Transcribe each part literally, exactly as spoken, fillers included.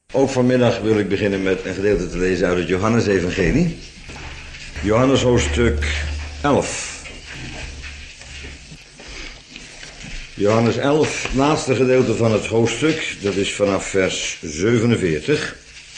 Ook vanmiddag wil ik beginnen met een gedeelte te lezen uit het Johannesevangelie. Johannes hoofdstuk elf. Johannes elf, het laatste gedeelte van het hoofdstuk, dat is vanaf vers zevenenveertig.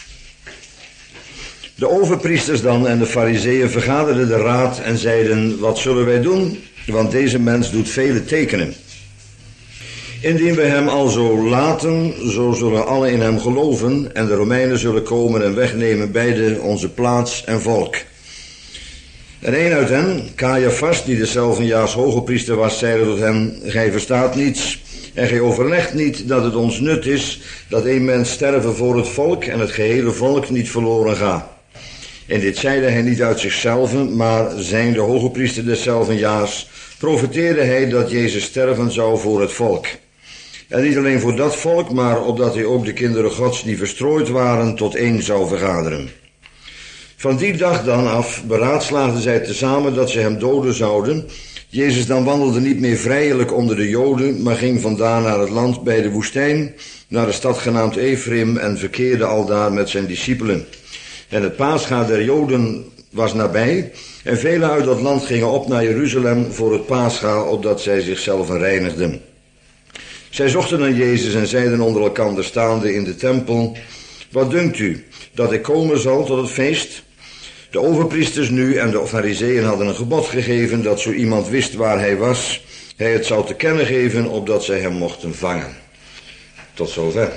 De overpriesters dan en de farizeeën vergaderden de raad en zeiden: wat zullen wij doen? Want deze mens doet vele tekenen. Indien we hem al zo laten, zo zullen alle in hem geloven en de Romeinen zullen komen en wegnemen beide onze plaats en volk. En een uit hen, Caiaphas, die deszelfdenjaars hogepriester was, zeide tot hen: gij verstaat niets en gij overlegt niet dat het ons nut is dat één mens sterven voor het volk en het gehele volk niet verloren gaat. En dit zeide hij niet uit zichzelf, maar zijnde hogepriester deszelfdenjaars profeteerde hij dat Jezus sterven zou voor het volk. En niet alleen voor dat volk, maar opdat hij ook de kinderen Gods die verstrooid waren tot één zou vergaderen. Van die dag dan af beraadslaagden zij tezamen dat ze hem doden zouden. Jezus dan wandelde niet meer vrijelijk onder de Joden, maar ging vandaan naar het land bij de woestijn, naar de stad genaamd Ephraim en verkeerde aldaar met zijn discipelen. En het Pascha der Joden was nabij, en velen uit dat land gingen op naar Jeruzalem voor het Pascha, opdat zij zichzelf reinigden. Zij zochten naar Jezus en zeiden onder elkander staande in de tempel: wat dunkt u, dat ik komen zal tot het feest? De overpriesters nu en de farizeeën hadden een gebod gegeven dat zo iemand wist waar hij was, hij het zou te kennen geven, opdat zij hem mochten vangen. Tot zover.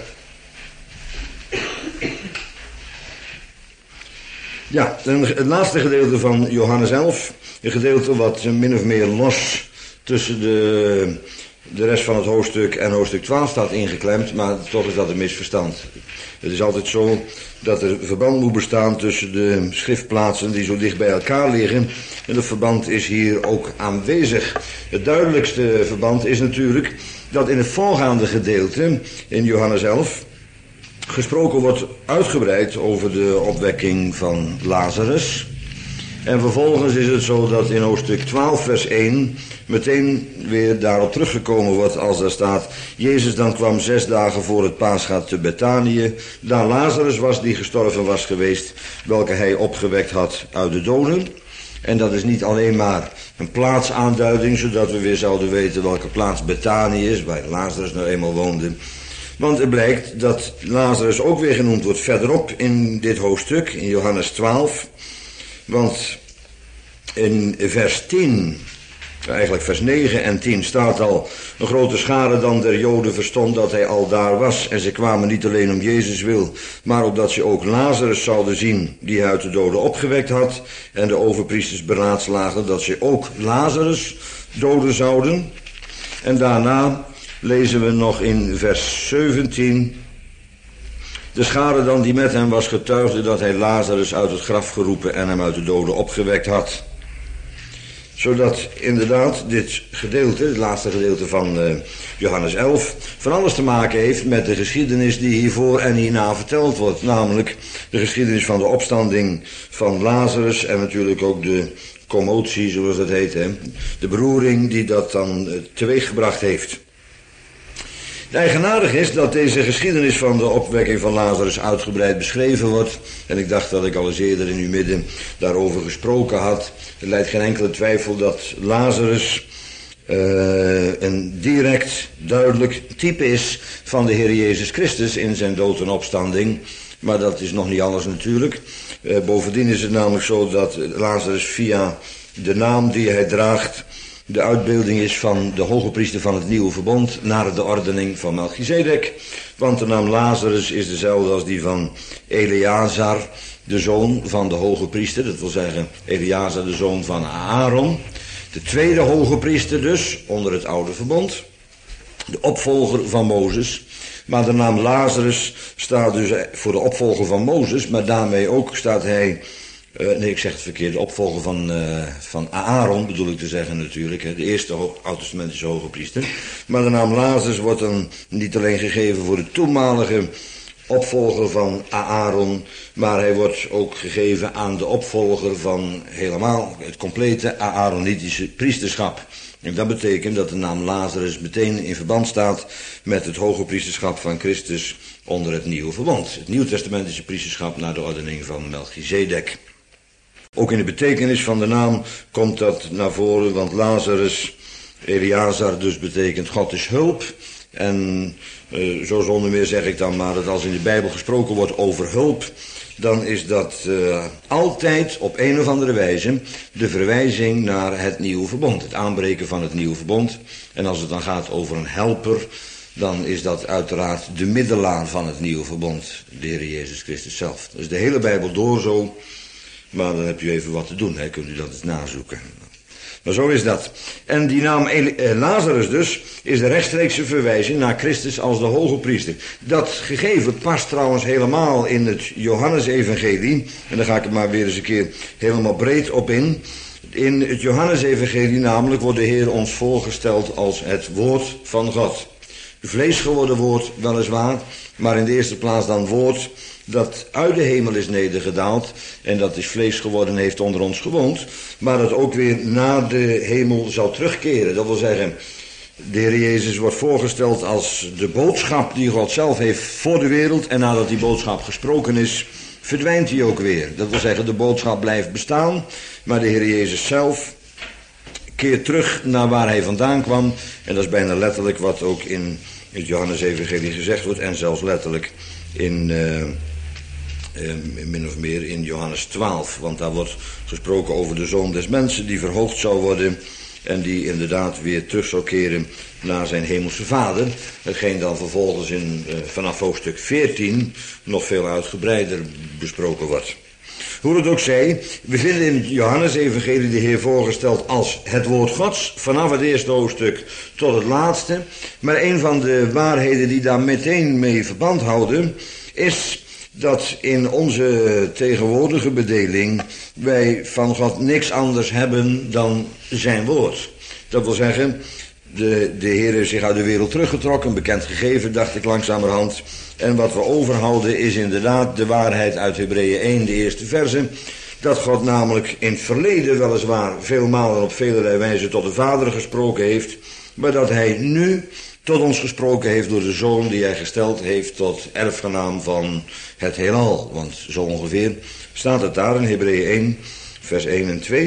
Ja, het laatste gedeelte van Johannes elf, een gedeelte wat min of meer los tussen de, de rest van het hoofdstuk en hoofdstuk twaalf staat ingeklemd, maar toch is dat een misverstand. Het is altijd zo dat er verband moet bestaan tussen de schriftplaatsen die zo dicht bij elkaar liggen, en dat verband is hier ook aanwezig. Het duidelijkste verband is natuurlijk dat in het voorgaande gedeelte in Johannes elf gesproken wordt uitgebreid over de opwekking van Lazarus. En vervolgens is het zo dat in hoofdstuk twaalf vers één meteen weer daarop teruggekomen wordt als daar staat: Jezus dan kwam zes dagen voor het Pascha te Bethanië, daar Lazarus was die gestorven was geweest, welke hij opgewekt had uit de doden. En dat is niet alleen maar een plaatsaanduiding, zodat we weer zouden weten welke plaats Bethanië is, waar Lazarus nou eenmaal woonde. Want het blijkt dat Lazarus ook weer genoemd wordt verderop in dit hoofdstuk, in Johannes twaalf. Want in vers tien, eigenlijk vers negen en tien staat al: een grote schare dan der Joden verstond dat hij al daar was. En ze kwamen niet alleen om Jezus wil, maar opdat ze ook Lazarus zouden zien, die hij uit de doden opgewekt had. En de overpriesters beraadslaagden dat ze ook Lazarus doden zouden. En daarna lezen we nog in vers zeventien: de schare dan die met hem was getuigde dat hij Lazarus uit het graf geroepen en hem uit de doden opgewekt had. Zodat inderdaad dit gedeelte, het laatste gedeelte van uh, Johannes elf, van alles te maken heeft met de geschiedenis die hiervoor en hierna verteld wordt. Namelijk de geschiedenis van de opstanding van Lazarus en natuurlijk ook de commotie, zoals dat heet, hè? De beroering die dat dan uh, teweeggebracht heeft. Het eigenaardige is dat deze geschiedenis van de opwekking van Lazarus uitgebreid beschreven wordt. En ik dacht dat ik al eens eerder in uw midden daarover gesproken had. Er lijdt geen enkele twijfel dat Lazarus uh, een direct, duidelijk type is van de Heer Jezus Christus in zijn dood en opstanding. Maar dat is nog niet alles natuurlijk. Uh, bovendien is het namelijk zo dat Lazarus via de naam die hij draagt de uitbeelding is van de hogepriester van het nieuwe verbond naar de ordening van Melchizedek. Want de naam Lazarus is dezelfde als die van Eleazar, de zoon van de hogepriester. Dat wil zeggen Eleazar, de zoon van Aaron. De tweede hogepriester dus, onder het oude verbond. De opvolger van Mozes. Maar de naam Lazarus staat dus voor de opvolger van Mozes, maar daarmee ook staat hij... Uh, nee, ik zeg het verkeerd. De opvolger van, uh, van Aaron bedoel ik te zeggen natuurlijk. Hè, de eerste ho- oud-testamentische hoge priester. Maar de naam Lazarus wordt dan niet alleen gegeven voor de toenmalige opvolger van Aaron, maar hij wordt ook gegeven aan de opvolger van helemaal het complete Aaronitische priesterschap. En dat betekent dat de naam Lazarus meteen in verband staat met het hoge priesterschap van Christus onder het nieuwe verbond. Het nieuwtestamentische priesterschap naar de ordening van Melchizedek. Ook in de betekenis van de naam komt dat naar voren, want Lazarus, Eleazar dus betekent God is hulp. En uh, zo zonder meer zeg ik dan maar dat als in de Bijbel gesproken wordt over hulp, dan is dat uh, altijd op een of andere wijze de verwijzing naar het nieuwe verbond. Het aanbreken van het nieuwe verbond. En als het dan gaat over een helper, dan is dat uiteraard de middelaar van het nieuwe verbond, de Heer Jezus Christus zelf. Dat is de hele Bijbel door zo, maar dan heb u even wat te doen, hè? Kunt u dat eens nazoeken. Maar zo is dat. En die naam Lazarus dus is de rechtstreekse verwijzing naar Christus als de hoge priester. Dat gegeven past trouwens helemaal in het Johannesevangelie. En daar ga ik er maar weer eens een keer helemaal breed op in. In het Johannesevangelie namelijk wordt de Heer ons voorgesteld als het woord van God. Vlees geworden woord weliswaar, maar in de eerste plaats dan woord dat uit de hemel is nedergedaald en dat is vlees geworden heeft onder ons gewoond, maar dat ook weer naar de hemel zal terugkeren. Dat wil zeggen, de Heer Jezus wordt voorgesteld als de boodschap die God zelf heeft voor de wereld en nadat die boodschap gesproken is, verdwijnt hij ook weer. Dat wil zeggen, de boodschap blijft bestaan, maar de Heer Jezus zelf keert terug naar waar hij vandaan kwam en dat is bijna letterlijk wat ook in het Johannesevangelie gezegd wordt en zelfs letterlijk in uh, uh, min of meer in Johannes twaalf, want daar wordt gesproken over de Zoon des Mensen die verhoogd zou worden en die inderdaad weer terug zou keren naar zijn hemelse Vader, hetgeen dan vervolgens in, uh, vanaf hoofdstuk veertien nog veel uitgebreider besproken wordt. Hoe het ook zij, we vinden in het Johannesevangelie de Heer voorgesteld als het woord Gods, vanaf het eerste hoofdstuk tot het laatste. Maar een van de waarheden die daar meteen mee verband houden, is dat in onze tegenwoordige bedeling wij van God niks anders hebben dan zijn woord. Dat wil zeggen, de, de Heer heeft zich uit de wereld teruggetrokken, bekend gegeven, dacht ik langzamerhand. En wat we overhouden is inderdaad de waarheid uit Hebreeën één, de eerste verse. Dat God namelijk in het verleden weliswaar veel malen op velerlei wijze tot de Vader gesproken heeft. Maar dat hij nu tot ons gesproken heeft door de Zoon die hij gesteld heeft tot erfgenaam van het heelal. Want zo ongeveer staat het daar in Hebreeën één, vers één en twee.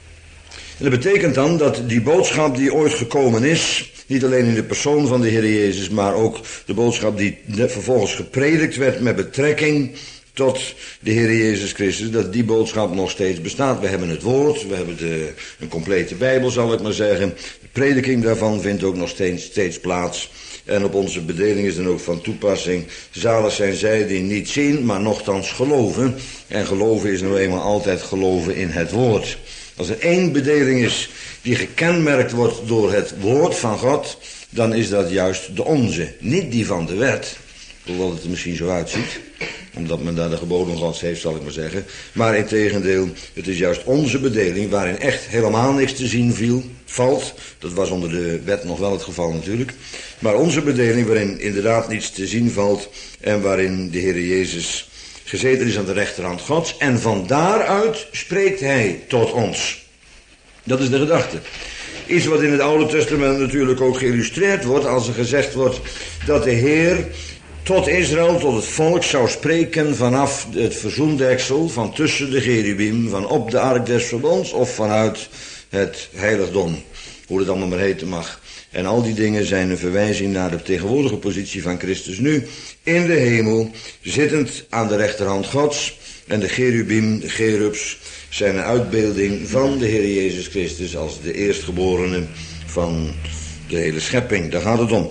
En dat betekent dan dat die boodschap die ooit gekomen is, niet alleen in de persoon van de Heer Jezus, maar ook de boodschap die vervolgens gepredikt werd met betrekking tot de Heer Jezus Christus, dat die boodschap nog steeds bestaat. We hebben het woord, we hebben de, een complete Bijbel zal ik maar zeggen. De prediking daarvan vindt ook nog steeds, steeds plaats. En op onze bedeling is dan ook van toepassing. Zalig zijn zij die niet zien, maar nochtans geloven. En geloven is nou eenmaal altijd geloven in het woord. Als er één bedeling is die gekenmerkt wordt door het woord van God, dan is dat juist de onze. Niet die van de wet, hoewel het er misschien zo uitziet, omdat men daar de geboden Gods heeft, zal ik maar zeggen. Maar integendeel, het is juist onze bedeling waarin echt helemaal niks te zien viel, valt. Dat was onder de wet nog wel het geval natuurlijk. Maar onze bedeling waarin inderdaad niets te zien valt en waarin de Heer Jezus gezeten is aan de rechterhand Gods. En van daaruit spreekt hij tot ons. Dat is de gedachte. Iets wat in het Oude Testament natuurlijk ook geïllustreerd wordt als er gezegd wordt dat de Heer tot Israël, tot het volk zou spreken vanaf het verzoendeksel, van tussen de cherubim, van op de ark des verbonds of vanuit het heiligdom. Hoe het allemaal maar heten mag. En al die dingen zijn een verwijzing naar de tegenwoordige positie van Christus nu in de hemel, zittend aan de rechterhand Gods. En de cherubim, de cherubs, zijn een uitbeelding van de Heer Jezus Christus als de eerstgeborene van de hele schepping. Daar gaat het om.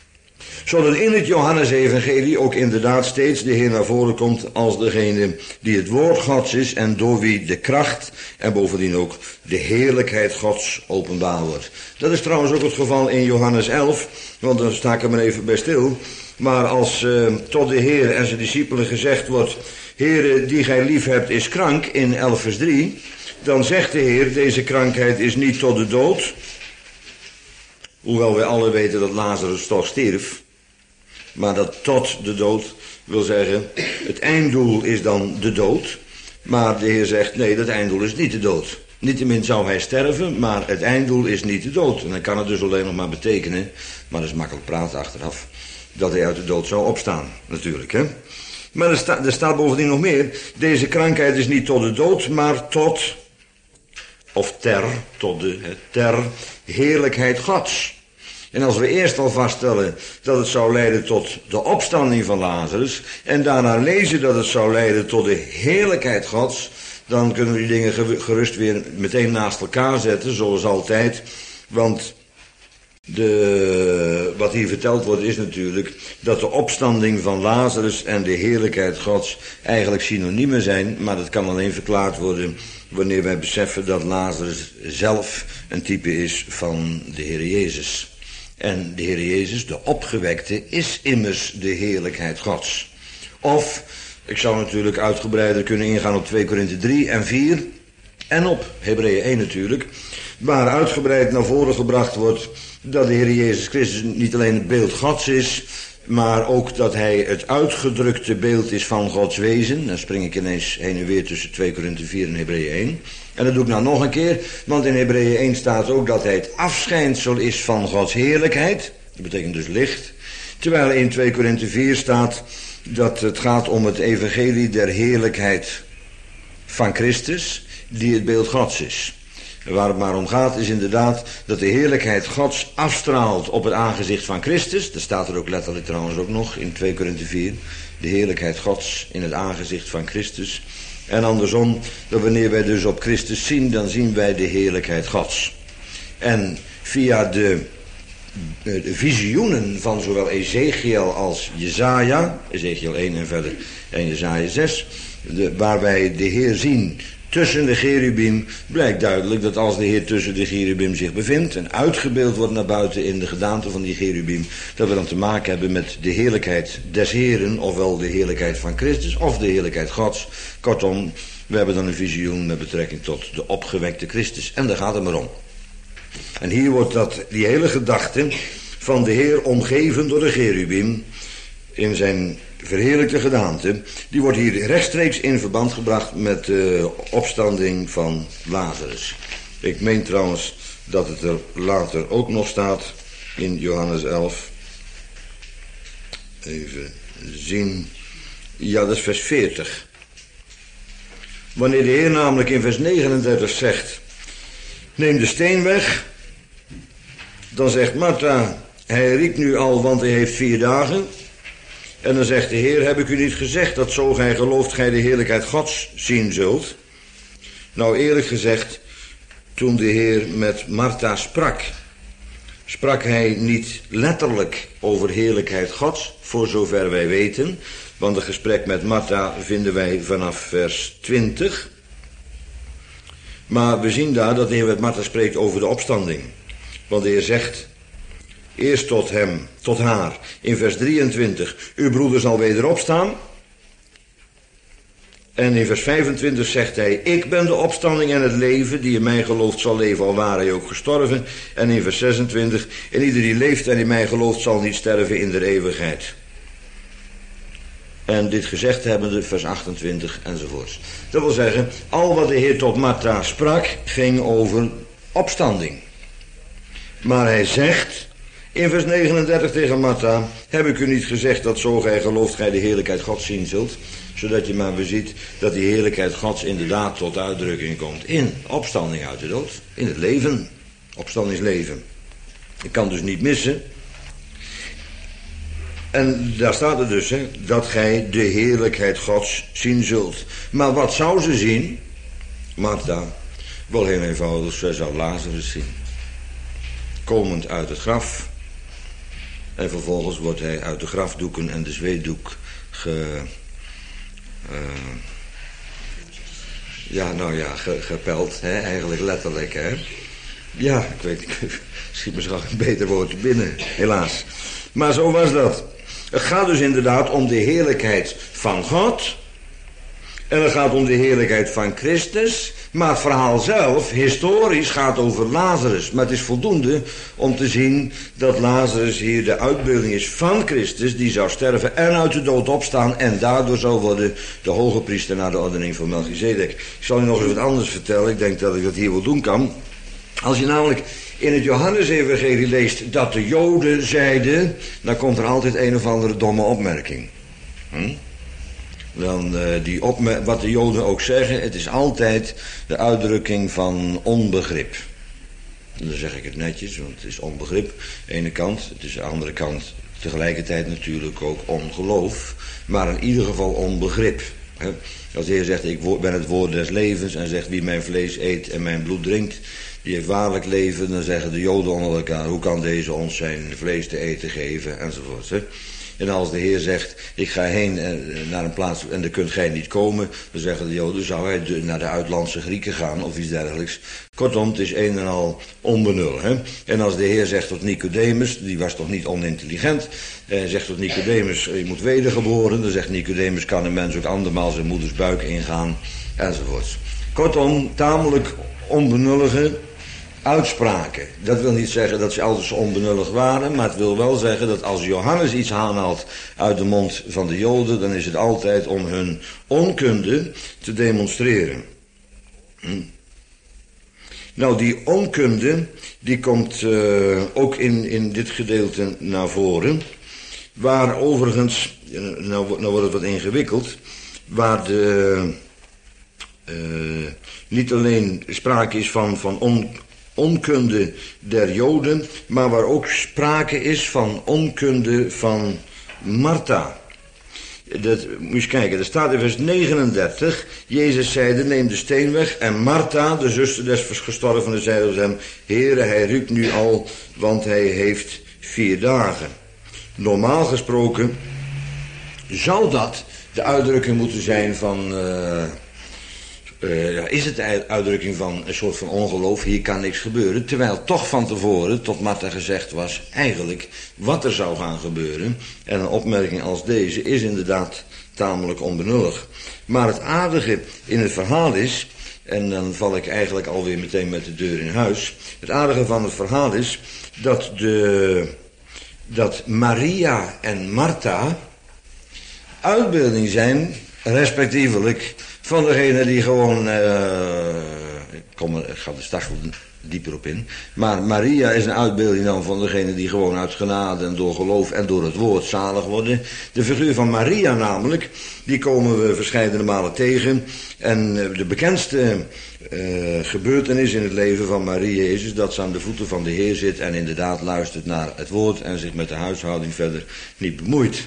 Zodat in het Johannesevangelie ook inderdaad steeds de Heer naar voren komt als degene die het woord Gods is en door wie de kracht en bovendien ook de heerlijkheid Gods openbaar wordt. Dat is trouwens ook het geval in Johannes elf, want daar sta ik er maar even bij stil. Maar als uh, tot de Heer en zijn discipelen gezegd wordt, Heere, die gij lief hebt is krank, in elf vers drie, dan zegt de Heer, deze krankheid is niet tot de dood, hoewel wij alle weten dat Lazarus toch stierf, maar dat tot de dood wil zeggen, het einddoel is dan de dood, maar de Heer zegt, nee, dat einddoel is niet de dood. Niettemin zou hij sterven, maar het einddoel is niet de dood. En dan kan het dus alleen nog maar betekenen, maar dat is makkelijk praten achteraf, dat hij uit de dood zou opstaan, natuurlijk, hè. Maar er, sta, er staat bovendien nog meer, deze krankheid is niet tot de dood, maar tot, of ter, tot de, ter heerlijkheid Gods. En als we eerst al vaststellen dat het zou leiden tot de opstanding van Lazarus, en daarna lezen dat het zou leiden tot de heerlijkheid Gods, dan kunnen we die dingen gerust weer meteen naast elkaar zetten, zoals altijd. Want de, wat hier verteld wordt is natuurlijk dat de opstanding van Lazarus en de heerlijkheid Gods eigenlijk synoniemen zijn, maar dat kan alleen verklaard worden wanneer wij beseffen dat Lazarus zelf een type is van de Heer Jezus. En de Heer Jezus, de opgewekte, is immers de heerlijkheid Gods. Of, ik zou natuurlijk uitgebreider kunnen ingaan op twee Korinthe drie en vier en op Hebreeën één natuurlijk, waar uitgebreid naar voren gebracht wordt dat de Heer Jezus Christus niet alleen het beeld Gods is, maar ook dat hij het uitgedrukte beeld is van Gods wezen. Dan spring ik ineens heen en weer tussen twee Korinthe vier en Hebreeën één. En dat doe ik nou nog een keer, want in Hebreeën één staat ook dat hij het afschijnsel is van Gods heerlijkheid. Dat betekent dus licht. Terwijl in twee Korinthe vier staat dat het gaat om het evangelie der heerlijkheid van Christus, die het beeld Gods is. En waar het maar om gaat is inderdaad dat de heerlijkheid Gods afstraalt op het aangezicht van Christus. Dat staat er ook letterlijk trouwens ook nog in twee Korinthe vier. De heerlijkheid Gods in het aangezicht van Christus. En andersom, dat wanneer wij dus op Christus zien, dan zien wij de heerlijkheid Gods. En via de, de visioenen van zowel Ezekiel als Jesaja, Ezekiel één en verder en Jesaja zes, de, waar wij de Heer zien tussen de cherubim, blijkt duidelijk dat als de Heer tussen de cherubim zich bevindt en uitgebeeld wordt naar buiten in de gedaante van die cherubim, dat we dan te maken hebben met de heerlijkheid des Heeren, ofwel de heerlijkheid van Christus, of de heerlijkheid Gods. Kortom, we hebben dan een visioen met betrekking tot de opgewekte Christus. En daar gaat het maar om. En hier wordt dat, die hele gedachte van de Heer omgeven door de cherubim in zijn verheerlijkte gedaante, die wordt hier rechtstreeks in verband gebracht met de opstanding van Lazarus. Ik meen trouwens dat het er later ook nog staat in Johannes elf. Even zien. Ja, dat is vers veertig. Wanneer de Heer namelijk in vers negenendertig zegt, neem de steen weg, dan zegt Martha, hij riekt nu al, want hij heeft vier dagen. En dan zegt de Heer, heb ik u niet gezegd dat zo gij gelooft gij de heerlijkheid Gods zien zult? Nou, eerlijk gezegd, toen de Heer met Martha sprak, sprak hij niet letterlijk over heerlijkheid Gods, voor zover wij weten. Want het gesprek met Martha vinden wij vanaf vers twintig. Maar we zien daar dat de Heer met Martha spreekt over de opstanding. Want de Heer zegt eerst tot hem, tot haar, in vers drieëntwintig, uw broeder zal weder opstaan. En in vers vijfentwintig zegt hij, ik ben de opstanding en het leven, die in mij gelooft zal leven, al ware hij ook gestorven. En in vers zesentwintig, en ieder die leeft en in mij gelooft zal niet sterven in der eeuwigheid. En dit gezegd hebbende, vers achtentwintig enzovoorts. Dat wil zeggen, al wat de Heer tot Martha sprak, ging over opstanding. Maar hij zegt in vers negenendertig tegen Martha, heb ik u niet gezegd dat zo gij gelooft gij de heerlijkheid Gods zien zult? Zodat je maar weer ziet dat die heerlijkheid Gods inderdaad tot uitdrukking komt in opstanding uit de dood, in het leven, opstandingsleven. Ik kan dus niet missen. En daar staat er dus, hè, dat gij de heerlijkheid Gods zien zult. Maar wat zou ze zien? Martha, wel heel eenvoudig, zij zou Lazarus zien. Komend uit het graf. En vervolgens wordt hij uit de grafdoeken en de zweetdoek ge... Uh, ja, nou ja, ge, gepeld, hè, eigenlijk letterlijk, hè. Ja, ik weet, ik schiet me zo een beter woord binnen, helaas. Maar zo was dat. Het gaat dus inderdaad om de heerlijkheid van God. En het gaat om de heerlijkheid van Christus. Maar het verhaal zelf, historisch, gaat over Lazarus. Maar het is voldoende om te zien dat Lazarus hier de uitbeelding is van Christus. Die zou sterven en uit de dood opstaan. En daardoor zou worden de hoge priester naar de ordening van Melchizedek. Ik zal u nog eens wat anders vertellen. Ik denk dat ik dat hier wel doen kan. Als je namelijk in het Johannesevangelie leest dat de Joden zeiden, dan komt er altijd een of andere domme opmerking. Hm? Dan uh, die opmer- wat de Joden ook zeggen, het is altijd de uitdrukking van onbegrip. Dan zeg ik het netjes, want het is onbegrip, aan de ene kant. Het is aan de andere kant tegelijkertijd natuurlijk ook ongeloof, maar in ieder geval onbegrip. Hè? Als de Heer zegt, ik ben het woord des levens, en zegt, wie mijn vlees eet en mijn bloed drinkt, die heeft waarlijk leven, dan zeggen de Joden onder elkaar, hoe kan deze ons zijn vlees te eten geven, enzovoort. Hè? En als de Heer zegt, ik ga heen naar een plaats en daar kunt gij niet komen, dan zeggen de Joden, zou hij de, naar de uitlandse Grieken gaan of iets dergelijks. Kortom, het is een en al onbenul. Hè? En als de Heer zegt tot Nicodemus, die was toch niet onintelligent, hij zegt tot Nicodemus, je moet wedergeboren, dan zegt Nicodemus, kan een mens ook andermaal zijn moeders buik ingaan, enzovoorts. Kortom, tamelijk onbenullige uitspraken. Dat wil niet zeggen dat ze altijd zo onbenullig waren, maar het wil wel zeggen dat als Johannes iets aanhaalt uit de mond van de Joden, dan is het altijd om hun onkunde te demonstreren. Hm. Nou, die onkunde, die komt uh, ook in, in dit gedeelte naar voren, waar overigens, nou, nou wordt het wat ingewikkeld, waar de, uh, niet alleen sprake is van, van on, onkunde der Joden, maar waar ook sprake is van onkunde van Martha. Dat, moet je eens kijken, er staat in vers negenendertig, Jezus zeide, neem de steen weg, en Martha, de zuster des gestorvenen, zeide tot hem, Heere, hij ruikt nu al, want hij heeft vier dagen. Normaal gesproken zou dat de uitdrukking moeten zijn van, uh, uh, is het de uitdrukking van een soort van ongeloof, hier kan niks gebeuren, terwijl toch van tevoren tot Martha gezegd was, eigenlijk wat er zou gaan gebeuren. En een opmerking als deze is inderdaad tamelijk onbenullig. Maar het aardige in het verhaal is, en dan val ik eigenlijk alweer meteen met de deur in huis, het aardige van het verhaal is dat de, dat Maria en Martha uitbeelding zijn, respectievelijk, van degene die gewoon, uh, ik, kom er, ik ga er straks wel dieper op in, maar Maria is een uitbeelding dan van degene die gewoon uit genade en door geloof en door het woord zalig worden. De figuur van Maria namelijk, die komen we verscheidene malen tegen, en de bekendste uh, gebeurtenis in het leven van Maria is, is dat ze aan de voeten van de Heer zit en inderdaad luistert naar het woord en zich met de huishouding verder niet bemoeit.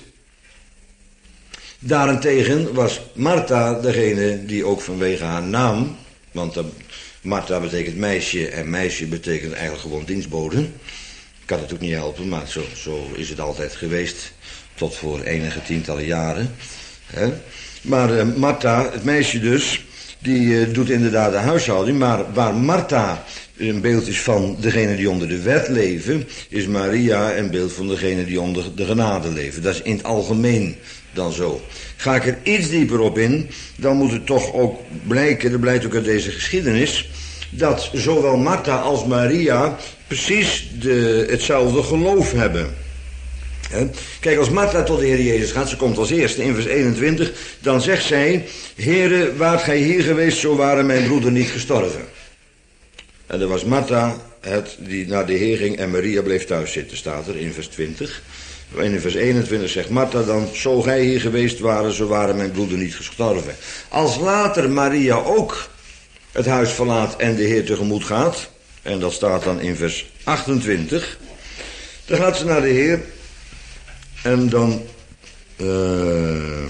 Daarentegen was Martha degene die ook vanwege haar naam, want Martha betekent meisje en meisje betekent eigenlijk gewoon dienstbode. Ik kan het ook niet helpen, maar zo, zo is het altijd geweest tot voor enige tientallen jaren. Hè? Maar uh, Martha, het meisje dus, die uh, doet inderdaad de huishouding, maar waar Martha een beeld is van degene die onder de wet leven, is Maria een beeld van degene die onder de genade leven. Dat is in het algemeen dan zo. Ga ik er iets dieper op in, dan moet het toch ook blijken, dat blijkt ook uit deze geschiedenis, dat zowel Martha als Maria precies de, hetzelfde geloof hebben. He? Kijk, als Martha tot de Heer Jezus gaat, ze komt als eerste in vers eenentwintig, dan zegt zij, Heere, waart gij hier geweest, zo waren mijn broeder niet gestorven. En dat was Martha het, die naar de Heer ging en Maria bleef thuis zitten, staat er in vers twintig. En in vers eenentwintig zegt Martha dan, zo gij hier geweest waren, zo waren mijn broeder niet gestorven. Als later Maria ook het huis verlaat en de Heer tegemoet gaat, en dat staat dan in vers achtentwintig, dan gaat ze naar de Heer en dan uh,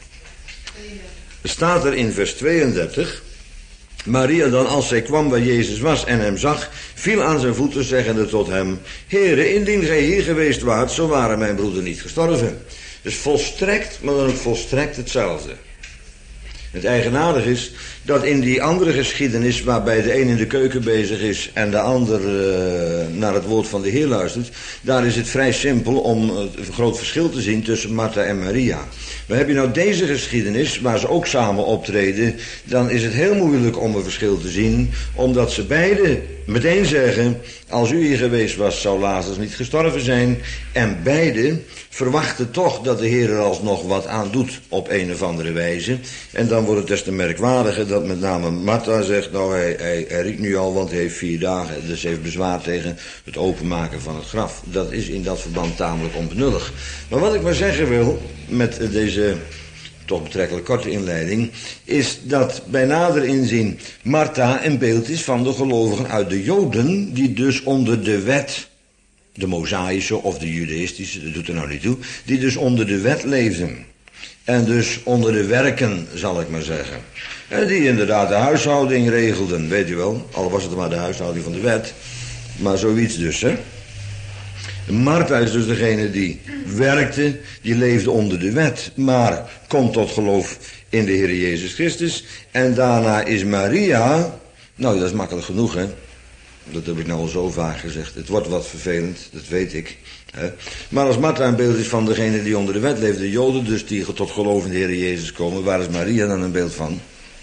staat er in vers tweeëndertig, Maria dan, als zij kwam waar Jezus was en hem zag, viel aan zijn voeten, zeggende tot hem, Heere, indien gij hier geweest waart, zo waren mijn broeder niet gestorven. Dus volstrekt, maar dan ook volstrekt hetzelfde. Het eigenaardige is dat in die andere geschiedenis, waarbij de een in de keuken bezig is en de ander uh, naar het woord van de Heer luistert, daar is het vrij simpel om een groot verschil te zien tussen Martha en Maria. Maar heb je nou deze geschiedenis, waar ze ook samen optreden, dan is het heel moeilijk om een verschil te zien, omdat ze beide meteen zeggen, als u hier geweest was, zou Lazarus niet gestorven zijn. En beide verwachten toch dat de Heer er alsnog wat aan doet op een of andere wijze. En dan wordt het des te merkwaardiger dat met name Martha zegt, nou hij, hij, hij riekt nu al, want hij heeft vier dagen. Dus hij heeft bezwaar tegen het openmaken van het graf. Dat is in dat verband tamelijk onbenullig. Maar wat ik maar zeggen wil met deze toch betrekkelijk korte inleiding, is dat bij nader inzien Martha een beeld is van de gelovigen uit de Joden, die dus onder de wet, de Mosaïsche of de Judaïstische, dat doet er nou niet toe, die dus onder de wet leefden. En dus onder de werken, zal ik maar zeggen. En die inderdaad de huishouding regelden, weet u wel, al was het maar de huishouding van de wet, maar zoiets dus, hè. Martha is dus degene die werkte, die leefde onder de wet, maar komt tot geloof in de Heer Jezus Christus. En daarna is Maria, nou dat is makkelijk genoeg, hè. Dat heb ik nou al zo vaak gezegd. Het wordt wat vervelend, dat weet ik. Hè? Maar als Martha een beeld is van degene die onder de wet leefde, de Joden dus die tot geloof in de Heer Jezus komen, waar is Maria dan een beeld van?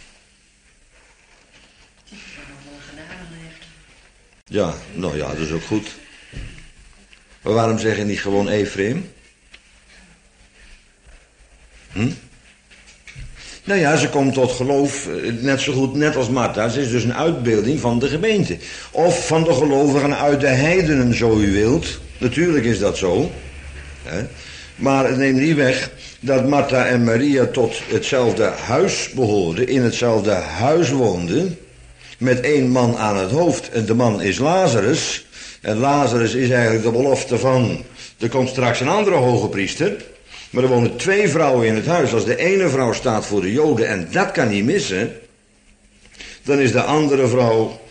Die van alle genade heeft. Ja, nou ja, dat is ook goed. Maar waarom zeg je niet gewoon Efraim? Hm? Nou ja, ze komt tot geloof, net zo goed, net als Martha. Ze is dus een uitbeelding van de gemeente. Of van de gelovigen uit de heidenen, zo u wilt. Natuurlijk is dat zo. Hè? Maar het neemt niet weg dat Martha en Maria tot hetzelfde huis behoorden, in hetzelfde huis woonden, met één man aan het hoofd. En de man is Lazarus. En Lazarus is eigenlijk de belofte van, er komt straks een andere hoge priester. Maar er wonen twee vrouwen in het huis. Als de ene vrouw staat voor de Joden, en dat kan niet missen, dan is de andere vrouw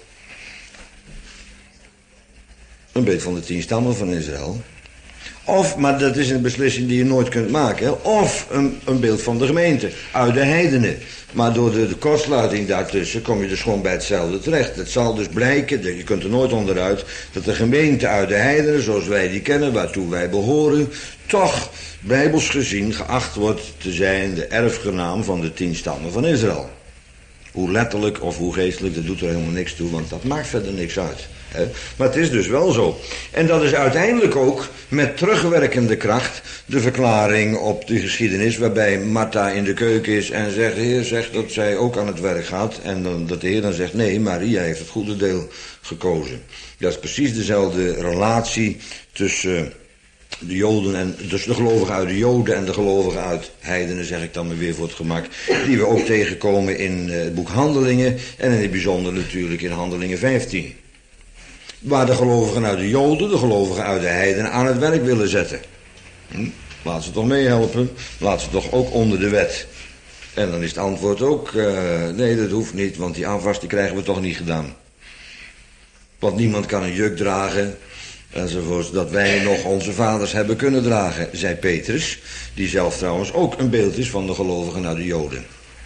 een beeld van de tien stammen van Israël. Of, maar dat is een beslissing die je nooit kunt maken, of een, een beeld van de gemeente, uit de heidenen. Maar door de, de kortsluiting daartussen kom je dus gewoon bij hetzelfde terecht. Het zal dus blijken, je kunt er nooit onderuit, dat de gemeente uit de heidenen, zoals wij die kennen, waartoe wij behoren, toch bijbels gezien geacht wordt te zijn de erfgenaam van de tien stammen van Israël. Hoe letterlijk of hoe geestelijk, dat doet er helemaal niks toe, want dat maakt verder niks uit. Hè? Maar het is dus wel zo. En dat is uiteindelijk ook met terugwerkende kracht de verklaring op de geschiedenis, waarbij Martha in de keuken is en zegt, de Heer zegt dat zij ook aan het werk gaat. En dan, dat de Heer dan zegt, nee, Maria heeft het goede deel gekozen. Dat is precies dezelfde relatie tussen de Joden en dus de gelovigen uit de Joden en de gelovigen uit heidenen, zeg ik dan maar weer voor het gemak, die we ook tegenkomen in het boek Handelingen en in het bijzonder natuurlijk in Handelingen vijftien. Waar de gelovigen uit de Joden, de gelovigen uit de heidenen aan het werk willen zetten. Hm? Laat ze toch meehelpen, laat ze toch ook onder de wet. En dan is het antwoord ook, uh, nee dat hoeft niet, want die aanvast die krijgen we toch niet gedaan. Want niemand kan een juk dragen, enzovoorts, dat wij nog onze vaders hebben kunnen dragen, zei Petrus, die zelf trouwens ook een beeld is van de gelovigen uit de Joden.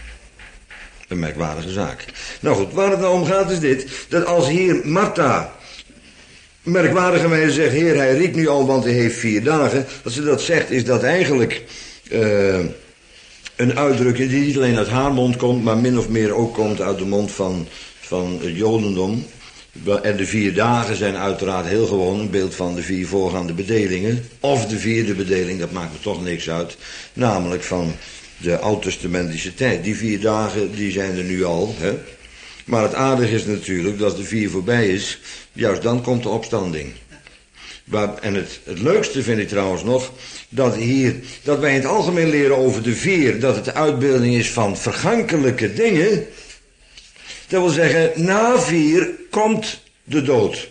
Een merkwaardige zaak. Nou goed, waar het nou om gaat is dit, dat als hier Martha merkwaardigerwijze zegt, Heer, hij riekt nu al, want hij heeft vier dagen. Dat ze dat zegt, is dat eigenlijk uh, een uitdrukking die niet alleen uit haar mond komt, maar min of meer ook komt uit de mond van, van het Jodendom. En de vier dagen zijn uiteraard heel gewoon een beeld van de vier voorgaande bedelingen. Of de vierde bedeling, dat maakt er toch niks uit. Namelijk van de oud-testamentische tijd. Die vier dagen, die zijn er nu al, hè. Maar het aardige is natuurlijk dat als de vier voorbij is, juist dan komt de opstanding. Maar, en het, het leukste vind ik trouwens nog, dat hier, dat wij in het algemeen leren over de vier, dat het de uitbeelding is van vergankelijke dingen. Dat wil zeggen, na vier komt de dood.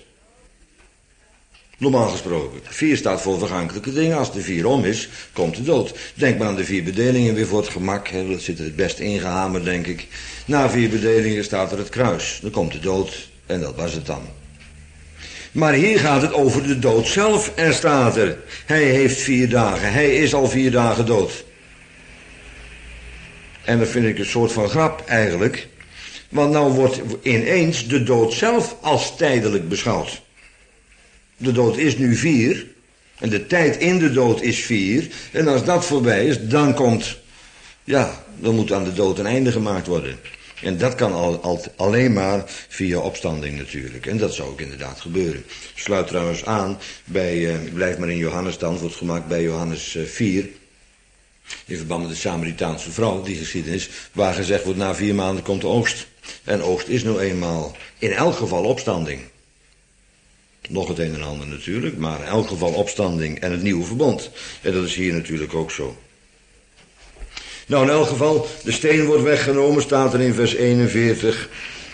Normaal gesproken. Vier staat voor vergankelijke dingen. Als de vier om is, komt de dood. Denk maar aan de vier bedelingen weer voor het gemak. Hè, dat zit er het best ingehamerd, denk ik. Na vier bedelingen staat er het kruis. Dan komt de dood en dat was het dan. Maar hier gaat het over de dood zelf. Er staat er, hij heeft vier dagen. Hij is al vier dagen dood. En dat vind ik een soort van grap eigenlijk. Want nou wordt ineens de dood zelf als tijdelijk beschouwd. De dood is nu vier. En de tijd in de dood is vier. En als dat voorbij is, dan komt... Ja, dan moet aan de dood een einde gemaakt worden. En dat kan al, al, alleen maar via opstanding natuurlijk. En dat zou ook inderdaad gebeuren. Sluit trouwens aan bij... Uh, blijf maar in Johannes dan, wordt gemaakt bij Johannes uh, vier... in verband met de Samaritaanse vrouw, die geschiedenis... waar gezegd wordt, na vier maanden komt de oogst. En oogst is nou eenmaal in elk geval opstanding. Nog het een en ander natuurlijk, maar in elk geval opstanding en het nieuwe verbond. En dat is hier natuurlijk ook zo. Nou, in elk geval, de steen wordt weggenomen, staat er in vers eenenveertig.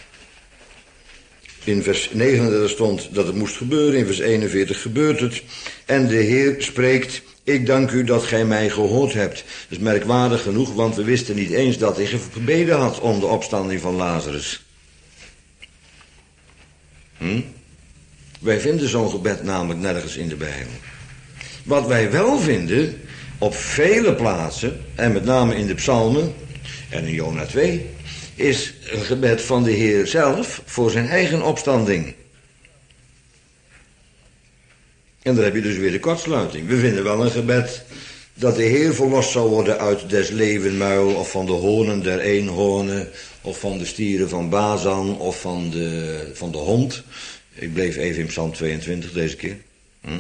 In vers negenendertig stond dat het moest gebeuren, in vers eenenveertig gebeurt het. En de Heer spreekt, ik dank u dat gij mij gehoord hebt. Dat is merkwaardig genoeg, want we wisten niet eens dat hij gebeden had om de opstanding van Lazarus. Hm? Wij vinden zo'n gebed namelijk nergens in de Bijbel. Wat wij wel vinden, op vele plaatsen, en met name in de psalmen, en in Jona twee, is een gebed van de Heer zelf voor zijn eigen opstanding. En dan heb je dus weer de kortsluiting. We vinden wel een gebed dat de Heer verlost zou worden uit des leeuwenmuil, of van de hoornen der eenhoornen, of van de stieren van Bazan, of van de, van de hond. Ik bleef even in Psalm tweeëntwintig deze keer. Hm?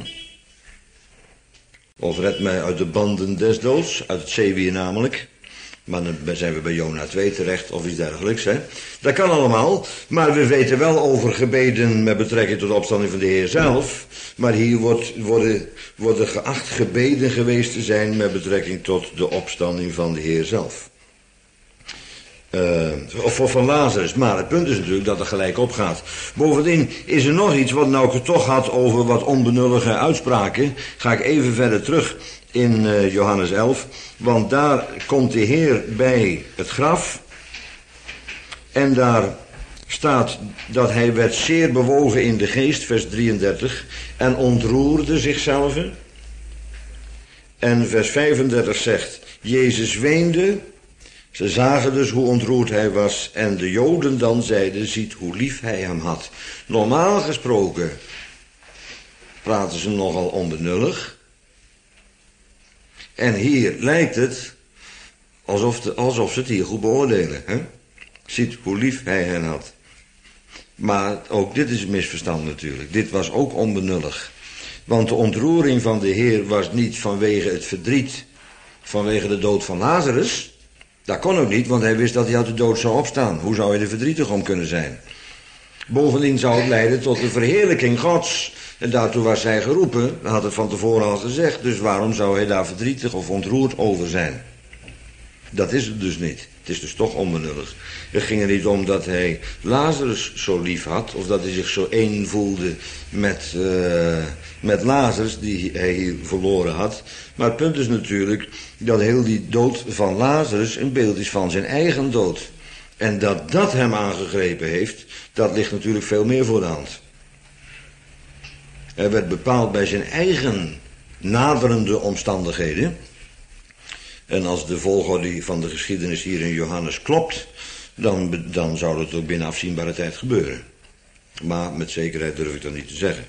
Of red mij uit de banden des doods, uit het zeewier namelijk. Maar dan zijn we bij Jona twee terecht, of iets dergelijks. Hè? Dat kan allemaal, maar we weten wel over gebeden met betrekking tot de opstanding van de Heer zelf. Maar hier wordt, worden, worden geacht gebeden geweest te zijn met betrekking tot de opstanding van de Heer zelf. Uh, of voor van Lazarus. Maar het punt is natuurlijk dat er gelijk op gaat. Bovendien is er nog iets wat nou ik het toch had over wat onbenullige uitspraken. Ga ik even verder terug in uh, Johannes elf. Want daar komt de Heer bij het graf. En daar staat dat hij werd zeer bewogen in de geest, vers drieëndertig. En ontroerde zichzelf. En vers vijfendertig zegt, Jezus weende. Ze zagen dus hoe ontroerd hij was en de Joden dan zeiden, ziet hoe lief hij hem had. Normaal gesproken praten ze nogal onbenullig. En hier lijkt het alsof, de, alsof ze het hier goed beoordelen. Hè? Ziet hoe lief hij hen had. Maar ook dit is een misverstand natuurlijk. Dit was ook onbenullig. Want de ontroering van de Heer was niet vanwege het verdriet, vanwege de dood van Lazarus. Dat kon ook niet, want hij wist dat hij uit de dood zou opstaan. Hoe zou hij er verdrietig om kunnen zijn? Bovendien zou het leiden tot de verheerlijking Gods. En daartoe was hij geroepen, had het van tevoren al gezegd. Dus waarom zou hij daar verdrietig of ontroerd over zijn? Dat is het dus niet. Het is dus toch onbenullig. Het ging er niet om dat hij Lazarus zo lief had, of dat hij zich zo één voelde met, uh, met Lazarus, die hij hier verloren had. Maar het punt is natuurlijk dat heel die dood van Lazarus een beeld is van zijn eigen dood. En dat dat hem aangegrepen heeft, dat ligt natuurlijk veel meer voor de hand. Hij werd bepaald bij zijn eigen naderende omstandigheden. En als de volgorde van de geschiedenis hier in Johannes klopt, dan, dan zou dat ook binnen afzienbare tijd gebeuren. Maar met zekerheid durf ik dat niet te zeggen.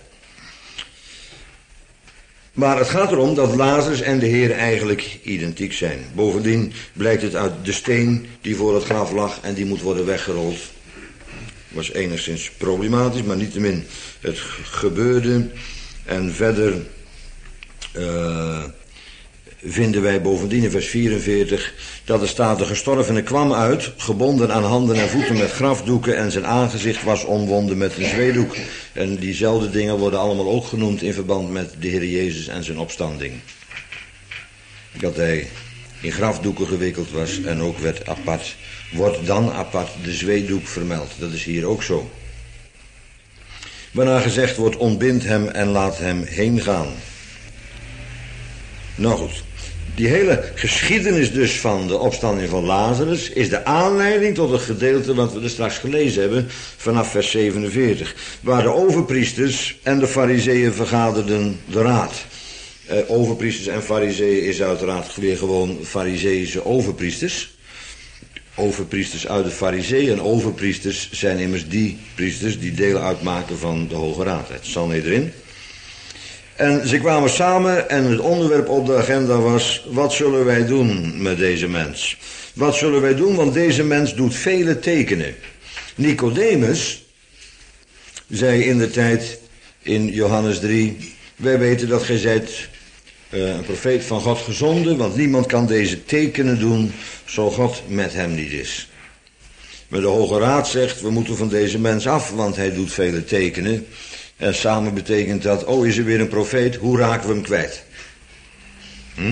Maar het gaat erom dat Lazarus en de Heer eigenlijk identiek zijn. Bovendien blijkt het uit de steen die voor het graf lag en die moet worden weggerold. Was enigszins problematisch, maar niettemin het gebeurde. En verder uh, vinden wij bovendien in vers vierenveertig dat er staat, de gestorvene kwam uit, gebonden aan handen en voeten met grafdoeken en zijn aangezicht was omwonden met een zweedoek. En diezelfde dingen worden allemaal ook genoemd in verband met de Heer Jezus en zijn opstanding. Dat hij in grafdoeken gewikkeld was en ook werd apart, wordt dan apart de zweedoek vermeld. Dat is hier ook zo. Waarna gezegd wordt, ontbind hem en laat hem heen gaan. Nou goed, die hele geschiedenis dus van de opstanding van Lazarus is de aanleiding tot het gedeelte wat we er straks gelezen hebben vanaf vers zevenenveertig. Waar de overpriesters en de farizeeën vergaderden de raad. Eh, overpriesters en farizeeën is uiteraard weer gewoon farizeïsche overpriesters. overpriesters uit de Farizeeën. En overpriesters zijn immers die priesters die deel uitmaken van de Hoge Raad, het Sanhedrin. En ze kwamen samen en het onderwerp op de agenda was: wat zullen wij doen met deze mens? Wat zullen wij doen, want deze mens doet vele tekenen. Nicodemus zei in de tijd in Johannes drie: wij weten dat gij zijt uh, een profeet van God gezonden, want niemand kan deze tekenen doen zo God met hem niet is. Maar de Hoge Raad zegt: we moeten van deze mens af, want hij doet vele tekenen. En samen betekent dat: oh, is er weer een profeet, hoe raken we hem kwijt? Hm?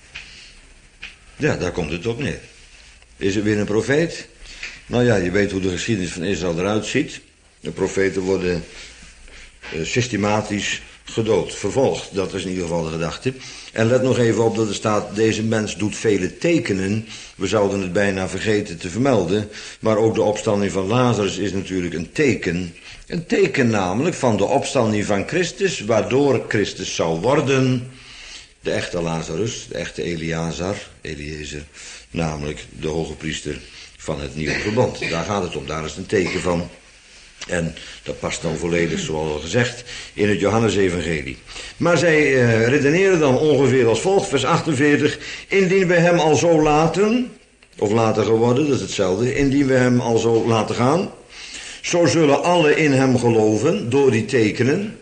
Ja, daar komt het op neer. Is er weer een profeet? Nou ja, je weet hoe de geschiedenis van Israël eruit ziet. De profeten worden uh, systematisch gedood, vervolgd. Dat is in ieder geval de gedachte. En let nog even op dat er staat: deze mens doet vele tekenen. We zouden het bijna vergeten te vermelden. Maar ook de opstanding van Lazarus is natuurlijk een teken. Een teken namelijk van de opstanding van Christus, waardoor Christus zou worden de echte Lazarus, de echte Eleazar, Eliezer, namelijk de hoge priester van het nieuwe verbond. Daar gaat het om, daar is het een teken van. En dat past dan volledig, zoals al gezegd, in het Johannesevangelie. Maar zij uh, redeneren dan ongeveer als volgt, vers achtenveertig. Indien we hem al zo laten, of laten geworden, dat is hetzelfde. Indien we hem al zo laten gaan, zo zullen alle in hem geloven door die tekenen.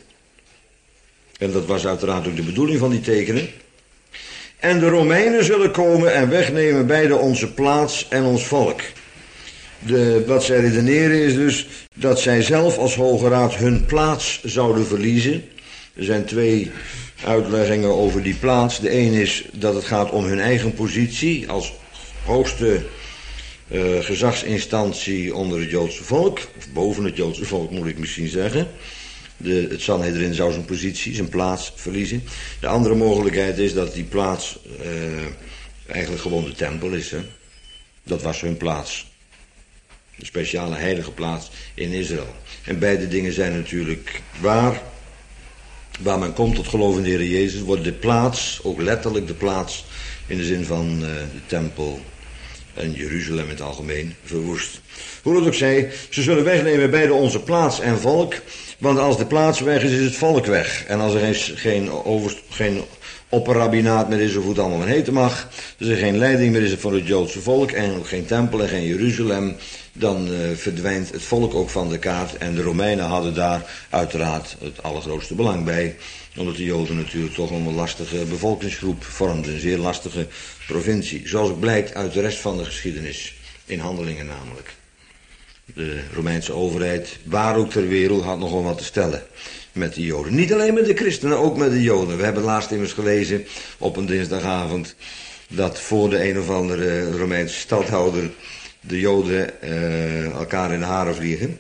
En dat was uiteraard ook de bedoeling van die tekenen. En de Romeinen zullen komen en wegnemen beide onze plaats en ons volk. De, wat zij redeneren is dus dat zij zelf als Hoge Raad hun plaats zouden verliezen. Er zijn twee uitleggingen over die plaats. De een is dat het gaat om hun eigen positie als hoogste uh, gezagsinstantie onder het Joodse volk. Of boven het Joodse volk moet ik misschien zeggen. De, het Sanhedrin zou zijn positie, zijn plaats verliezen. De andere mogelijkheid is dat die plaats uh, eigenlijk gewoon de tempel is. Hè? Dat was hun plaats. Een speciale heilige plaats in Israël. En beide dingen zijn natuurlijk waar. Waar men komt tot geloof in de Heer Jezus, wordt de plaats, ook letterlijk de plaats, in de zin van uh, de tempel en Jeruzalem in het algemeen, verwoest. Hoe dat ook zij, ze zullen wegnemen beide onze plaats en volk. Want als de plaats weg is, is het volk weg. En als er geen, geen, over, geen opperrabbinaat meer is, of hoe het allemaal maar heten mag, als er geen leiding meer is voor het Joodse volk, en ook geen tempel en geen Jeruzalem, dan uh, verdwijnt het volk ook van de kaart. En de Romeinen hadden daar uiteraard het allergrootste belang bij, omdat de Joden natuurlijk toch een lastige bevolkingsgroep vormden, een zeer lastige provincie. Zoals ook blijkt uit de rest van de geschiedenis, in Handelingen namelijk. De Romeinse overheid, waar ook ter wereld, had nogal wat te stellen met de Joden. Niet alleen met de christenen, ook met de Joden. We hebben laatst immers gelezen op een dinsdagavond dat voor de een of andere Romeinse stadhouder de Joden uh, elkaar in de haren vliegen.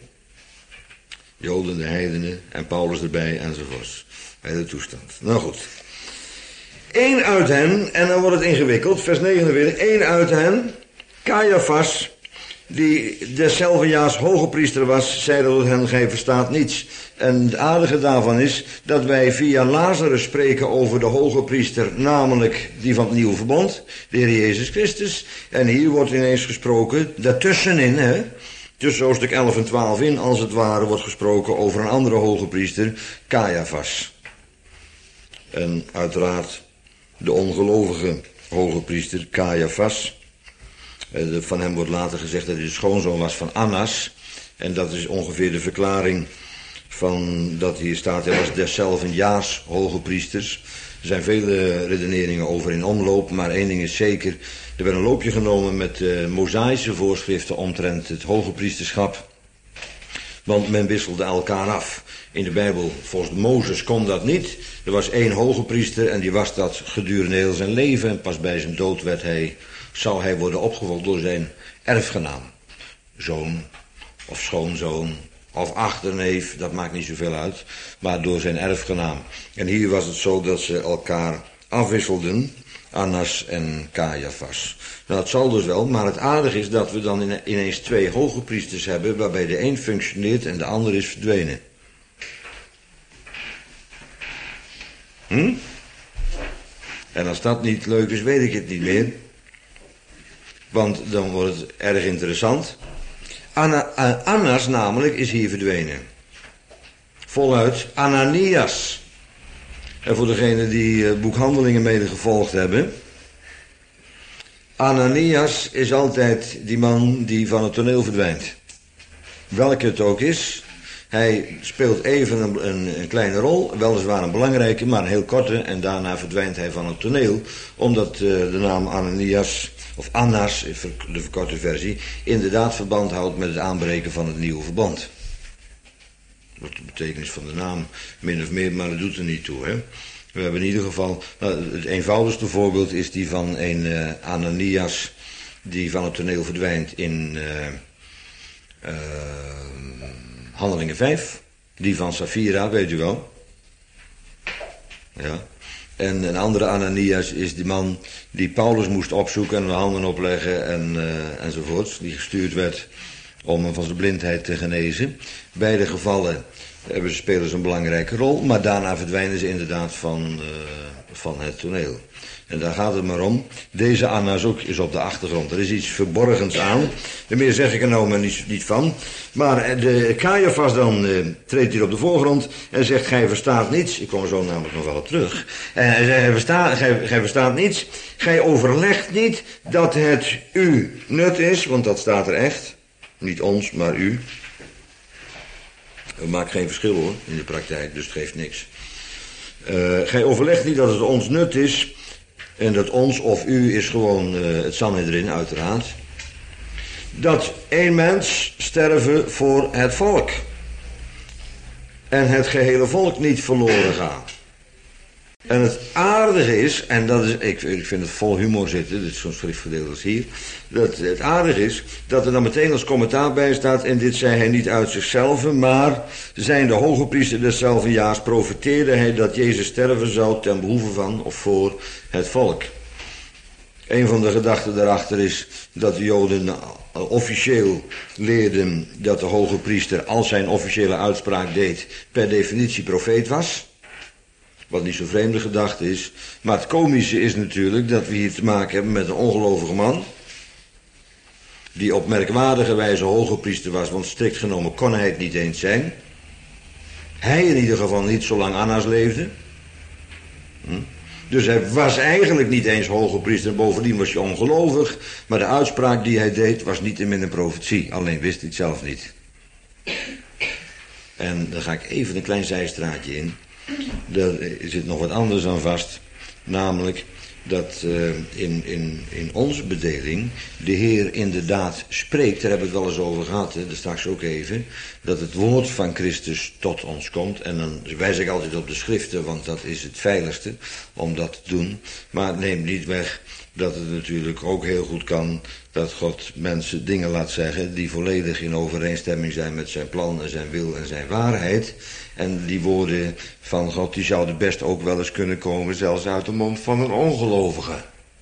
Joden, de heidenen en Paulus erbij enzovoorts. Bij de toestand. Nou goed. Eén uit hen, en dan wordt het ingewikkeld, vers negenenveertig. Één uit hen, Caiaphas, die deszelfde jaars hoge priester was, zei tot hen: gij verstaat niets. En het aardige daarvan is dat wij via Lazarus spreken over de hoge priester, namelijk die van het nieuwe verbond, de Heer Jezus Christus. En hier wordt ineens gesproken, daartussenin, hè, tussen hoofdstuk elf en twaalf in, als het ware, wordt gesproken over een andere hoge priester, Caiaphas. En uiteraard de ongelovige hoge priester, Caiaphas. Van hem wordt later gezegd dat hij de schoonzoon was van Annas. En dat is ongeveer de verklaring van dat hier staat: hij was deszelfden jaars hoge priesters. Er zijn vele redeneringen over in omloop, maar één ding is zeker: er werd een loopje genomen met uh, mosaïsche voorschriften omtrent het hoge priesterschap. Want men wisselde elkaar af. In de Bijbel, volgens Mozes, kon dat niet. Er was één hoge priester en die was dat gedurende heel zijn leven. En pas bij zijn dood werd hij, zou hij worden opgevolgd door zijn erfgenaam. Zoon of schoonzoon of achterneef, dat maakt niet zoveel uit. Maar door zijn erfgenaam. En hier was het zo dat ze elkaar afwisselden. Annas en Caiaphas. Nou, het zal dus wel, maar het aardige is dat we dan ineens twee hoge priesters hebben, waarbij de een functioneert en de ander is verdwenen. Hm? En als dat niet leuk is, weet ik het niet meer. Want dan wordt het erg interessant. Anna, Annas namelijk is hier verdwenen. Voluit Ananias. En voor degenen die uh, boekhandelingen mede gevolgd hebben. Ananias is altijd die man die van het toneel verdwijnt. Welke het ook is. Hij speelt even een, een, een kleine rol, weliswaar een belangrijke, maar een heel korte. En daarna verdwijnt hij van het toneel. Omdat uh, de naam Ananias, of Annas, de verkorte versie, inderdaad verband houdt met het aanbreken van het nieuwe verbond. Dat is de betekenis van de naam, min of meer, maar dat doet er niet toe. Hè? We hebben in ieder geval, nou, het eenvoudigste voorbeeld is die van een uh, Ananias die van het toneel verdwijnt in uh, uh, Handelingen vijf. Die van Safira, weet u wel. Ja. En een andere Ananias is die man die Paulus moest opzoeken en de handen opleggen en, uh, enzovoorts. Die gestuurd werd om hem van zijn blindheid te genezen. Beide gevallen hebben, spelen ze een belangrijke rol, maar daarna verdwijnen ze inderdaad van, uh, van het toneel. En daar gaat het maar om. Deze Annas ook is op de achtergrond. Er is iets verborgens aan. De meer zeg ik er nou maar niet, niet van. Maar de Caiaphas dan uh, treedt hier op de voorgrond en zegt: gij verstaat niets. Ik kom er zo namelijk nog wel op terug. En hij zegt: gij verstaat, gij, gij verstaat niets. Gij overlegt niet dat het u nut is, want dat staat er echt. Niet ons, maar u. Het maakt geen verschil hoor, in de praktijk, dus het geeft niks. Uh, gij overlegt niet dat het ons nut is. En dat ons of u is gewoon uh, het Sanhedrin uiteraard. Dat één mens sterven voor het volk. En het gehele volk niet verloren gaan. En het aardige is, en dat is, ik, ik vind het vol humor zitten, dit is zo'n schriftgedeelte als hier. Dat het aardige is, dat er dan meteen als commentaar bij staat: en dit zei hij niet uit zichzelf, maar zijn de hoge priester deszelfde jaars profeteerde hij dat Jezus sterven zou ten behoeve van of voor het volk. Een van de gedachten daarachter is dat de Joden officieel leerden dat de hoge priester, als zijn officiële uitspraak deed, per definitie profeet was. Wat niet zo'n vreemde gedachte is. Maar het komische is natuurlijk dat we hier te maken hebben met een ongelovige man. Die op merkwaardige wijze hoge priester was, want strikt genomen kon hij het niet eens zijn. Hij in ieder geval niet zolang Annas leefde. Hm? Dus hij was eigenlijk niet eens hoge priester. Bovendien was hij ongelovig. Maar de uitspraak die hij deed was niet in een profetie. Alleen wist hij het zelf niet. En dan ga ik even een klein zijstraatje in. Daar zit nog wat anders aan vast. Namelijk dat uh, in, in, in onze bedeling de Heer inderdaad spreekt. Daar hebben we het wel eens over gehad, hè, straks ook even. Dat het woord van Christus tot ons komt. En dan wijs ik altijd op de schriften, want dat is het veiligste om dat te doen. Maar het neemt niet weg dat het natuurlijk ook heel goed kan dat God mensen dingen laat zeggen die volledig in overeenstemming zijn met zijn plan en zijn wil en zijn waarheid. En die woorden van God, die zouden best ook wel eens kunnen komen, zelfs uit de mond van een ongelovige.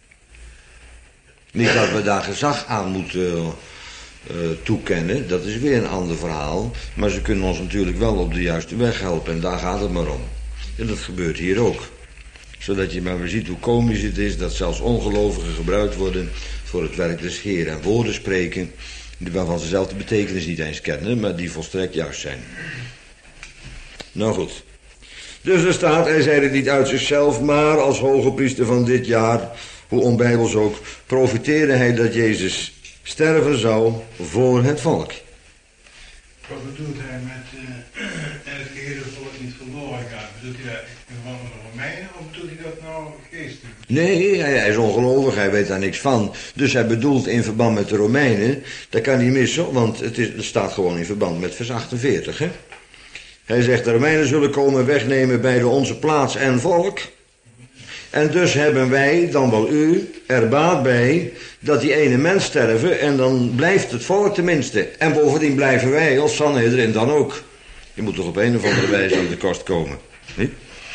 Niet dat we daar gezag aan moeten uh, toekennen, dat is weer een ander verhaal. Maar ze kunnen ons natuurlijk wel op de juiste weg helpen en daar gaat het maar om. En dat gebeurt hier ook. Zodat je maar weer ziet hoe komisch het is dat zelfs ongelovigen gebruikt worden voor het werk des Heeren en woorden spreken waarvan ze zelf de betekenis niet eens kennen, maar die volstrekt juist zijn. Nou goed. Dus er staat, hij zei het niet uit zichzelf, maar als hoge priester van dit jaar, hoe onbijbels ook, profeteerde hij dat Jezus sterven zou voor het volk. Wat bedoelt hij met uh, en het gehele volk niet verloren gaat? Bedoelt hij dat in verband met de Romeinen of bedoelt hij dat nou geestelijk? Nee, hij, hij is ongelovig, hij weet daar niks van. Dus hij bedoelt in verband met de Romeinen, dat kan niet missen, want het, is, het staat gewoon in verband met vers achtenveertig, hè? Hij zegt, de Romeinen zullen komen wegnemen bij de onze plaats en volk. En dus hebben wij, dan wel u, er baat bij dat die ene mens sterven en dan blijft het volk tenminste. En bovendien blijven wij als Sanhedrin dan ook. Je moet toch op een of andere wijze aan de kost komen. Niet?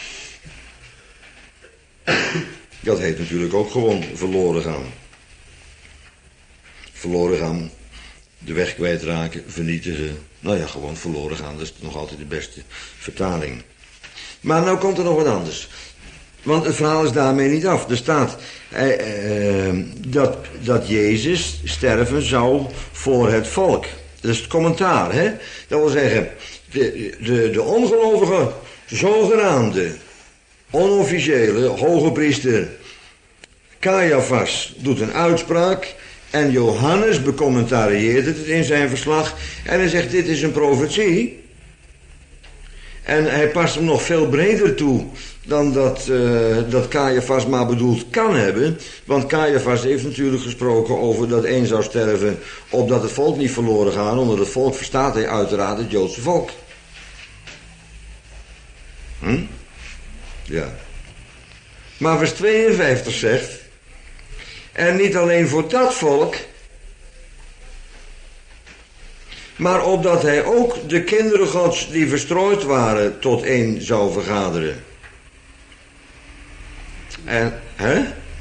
Dat heet natuurlijk ook gewoon verloren gaan. Verloren gaan, de weg kwijtraken, vernietigen. Nou ja, gewoon verloren gaan, dat is nog altijd de beste vertaling. Maar nou komt er nog wat anders. Want het verhaal is daarmee niet af. Er staat eh, eh, dat, dat Jezus sterven zou voor het volk. Dat is het commentaar, hè. Dat wil zeggen, de, de, de ongelovige, zogenaamde, onofficiële hoge priester Caiaphas doet een uitspraak en Johannes becommentarieert het in zijn verslag en hij zegt dit is een profetie. En hij past hem nog veel breder toe dan dat, uh, dat Caiaphas maar bedoeld kan hebben. Want Caiaphas heeft natuurlijk gesproken over dat één zou sterven opdat het volk niet verloren gaat. Onder het volk verstaat hij uiteraard het Joodse volk. Hm? Ja. Maar vers tweeënvijftig zegt, en niet alleen voor dat volk, maar opdat hij ook de kinderen Gods die verstrooid waren tot één zou vergaderen. En, hè?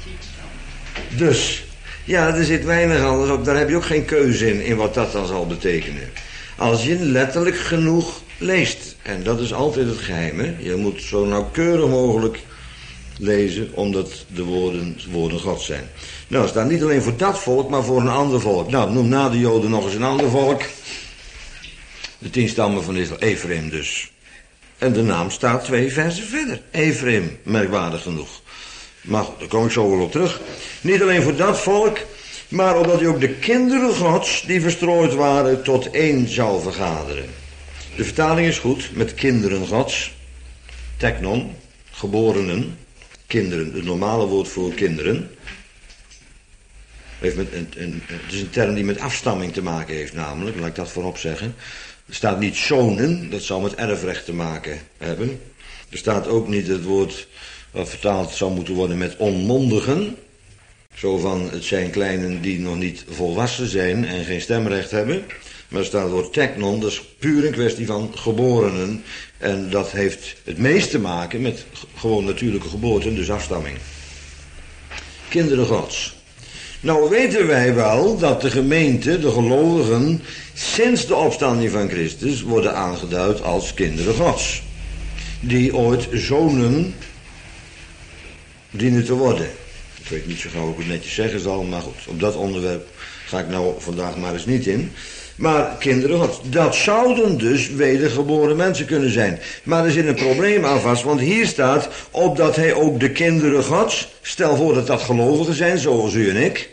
Dus, ja, er zit weinig anders op. Daar heb je ook geen keuze in, in wat dat dan zal betekenen. Als je letterlijk genoeg leest. En dat is altijd het geheim, hè? Je moet zo nauwkeurig mogelijk lezen, omdat de woorden woorden Gods zijn. Nou, het staat niet alleen voor dat volk, maar voor een ander volk. Nou, noem na de Joden nog eens een ander volk. De tien stammen van Israël, Ephraim dus. En de naam staat twee versen verder. Ephraim, merkwaardig genoeg. Maar goed, daar kom ik zo wel op terug. Niet alleen voor dat volk, maar omdat hij ook de kinderen Gods die verstrooid waren tot één zou vergaderen. De vertaling is goed, met kinderen Gods. Teknon, geborenen, kinderen, het normale woord voor kinderen. Heeft met een, een, het is een term die met afstamming te maken heeft namelijk, laat ik dat voorop zeggen. Er staat niet zonen, dat zou met erfrecht te maken hebben. Er staat ook niet het woord wat vertaald zou moeten worden met onmondigen. Zo van, het zijn kleinen die nog niet volwassen zijn en geen stemrecht hebben. Maar er staat het woord teknon, dat is puur een kwestie van geborenen. En dat heeft het meest te maken met gewoon natuurlijke geboorte, dus afstamming. Kinderen Gods. Nou weten wij wel dat de gemeente, de gelovigen, sinds de opstanding van Christus worden aangeduid als kinderen Gods. Die ooit zonen dienen te worden. Ik weet niet zo gauw hoe ik het netjes zeggen zal, maar goed, op dat onderwerp ga ik nou vandaag maar eens niet in. Maar kinderen Gods, dat zouden dus wedergeboren mensen kunnen zijn. Maar er zit een probleem aan vast, want hier staat, opdat hij ook de kinderen Gods, stel voor dat dat gelovigen zijn, zoals u en ik,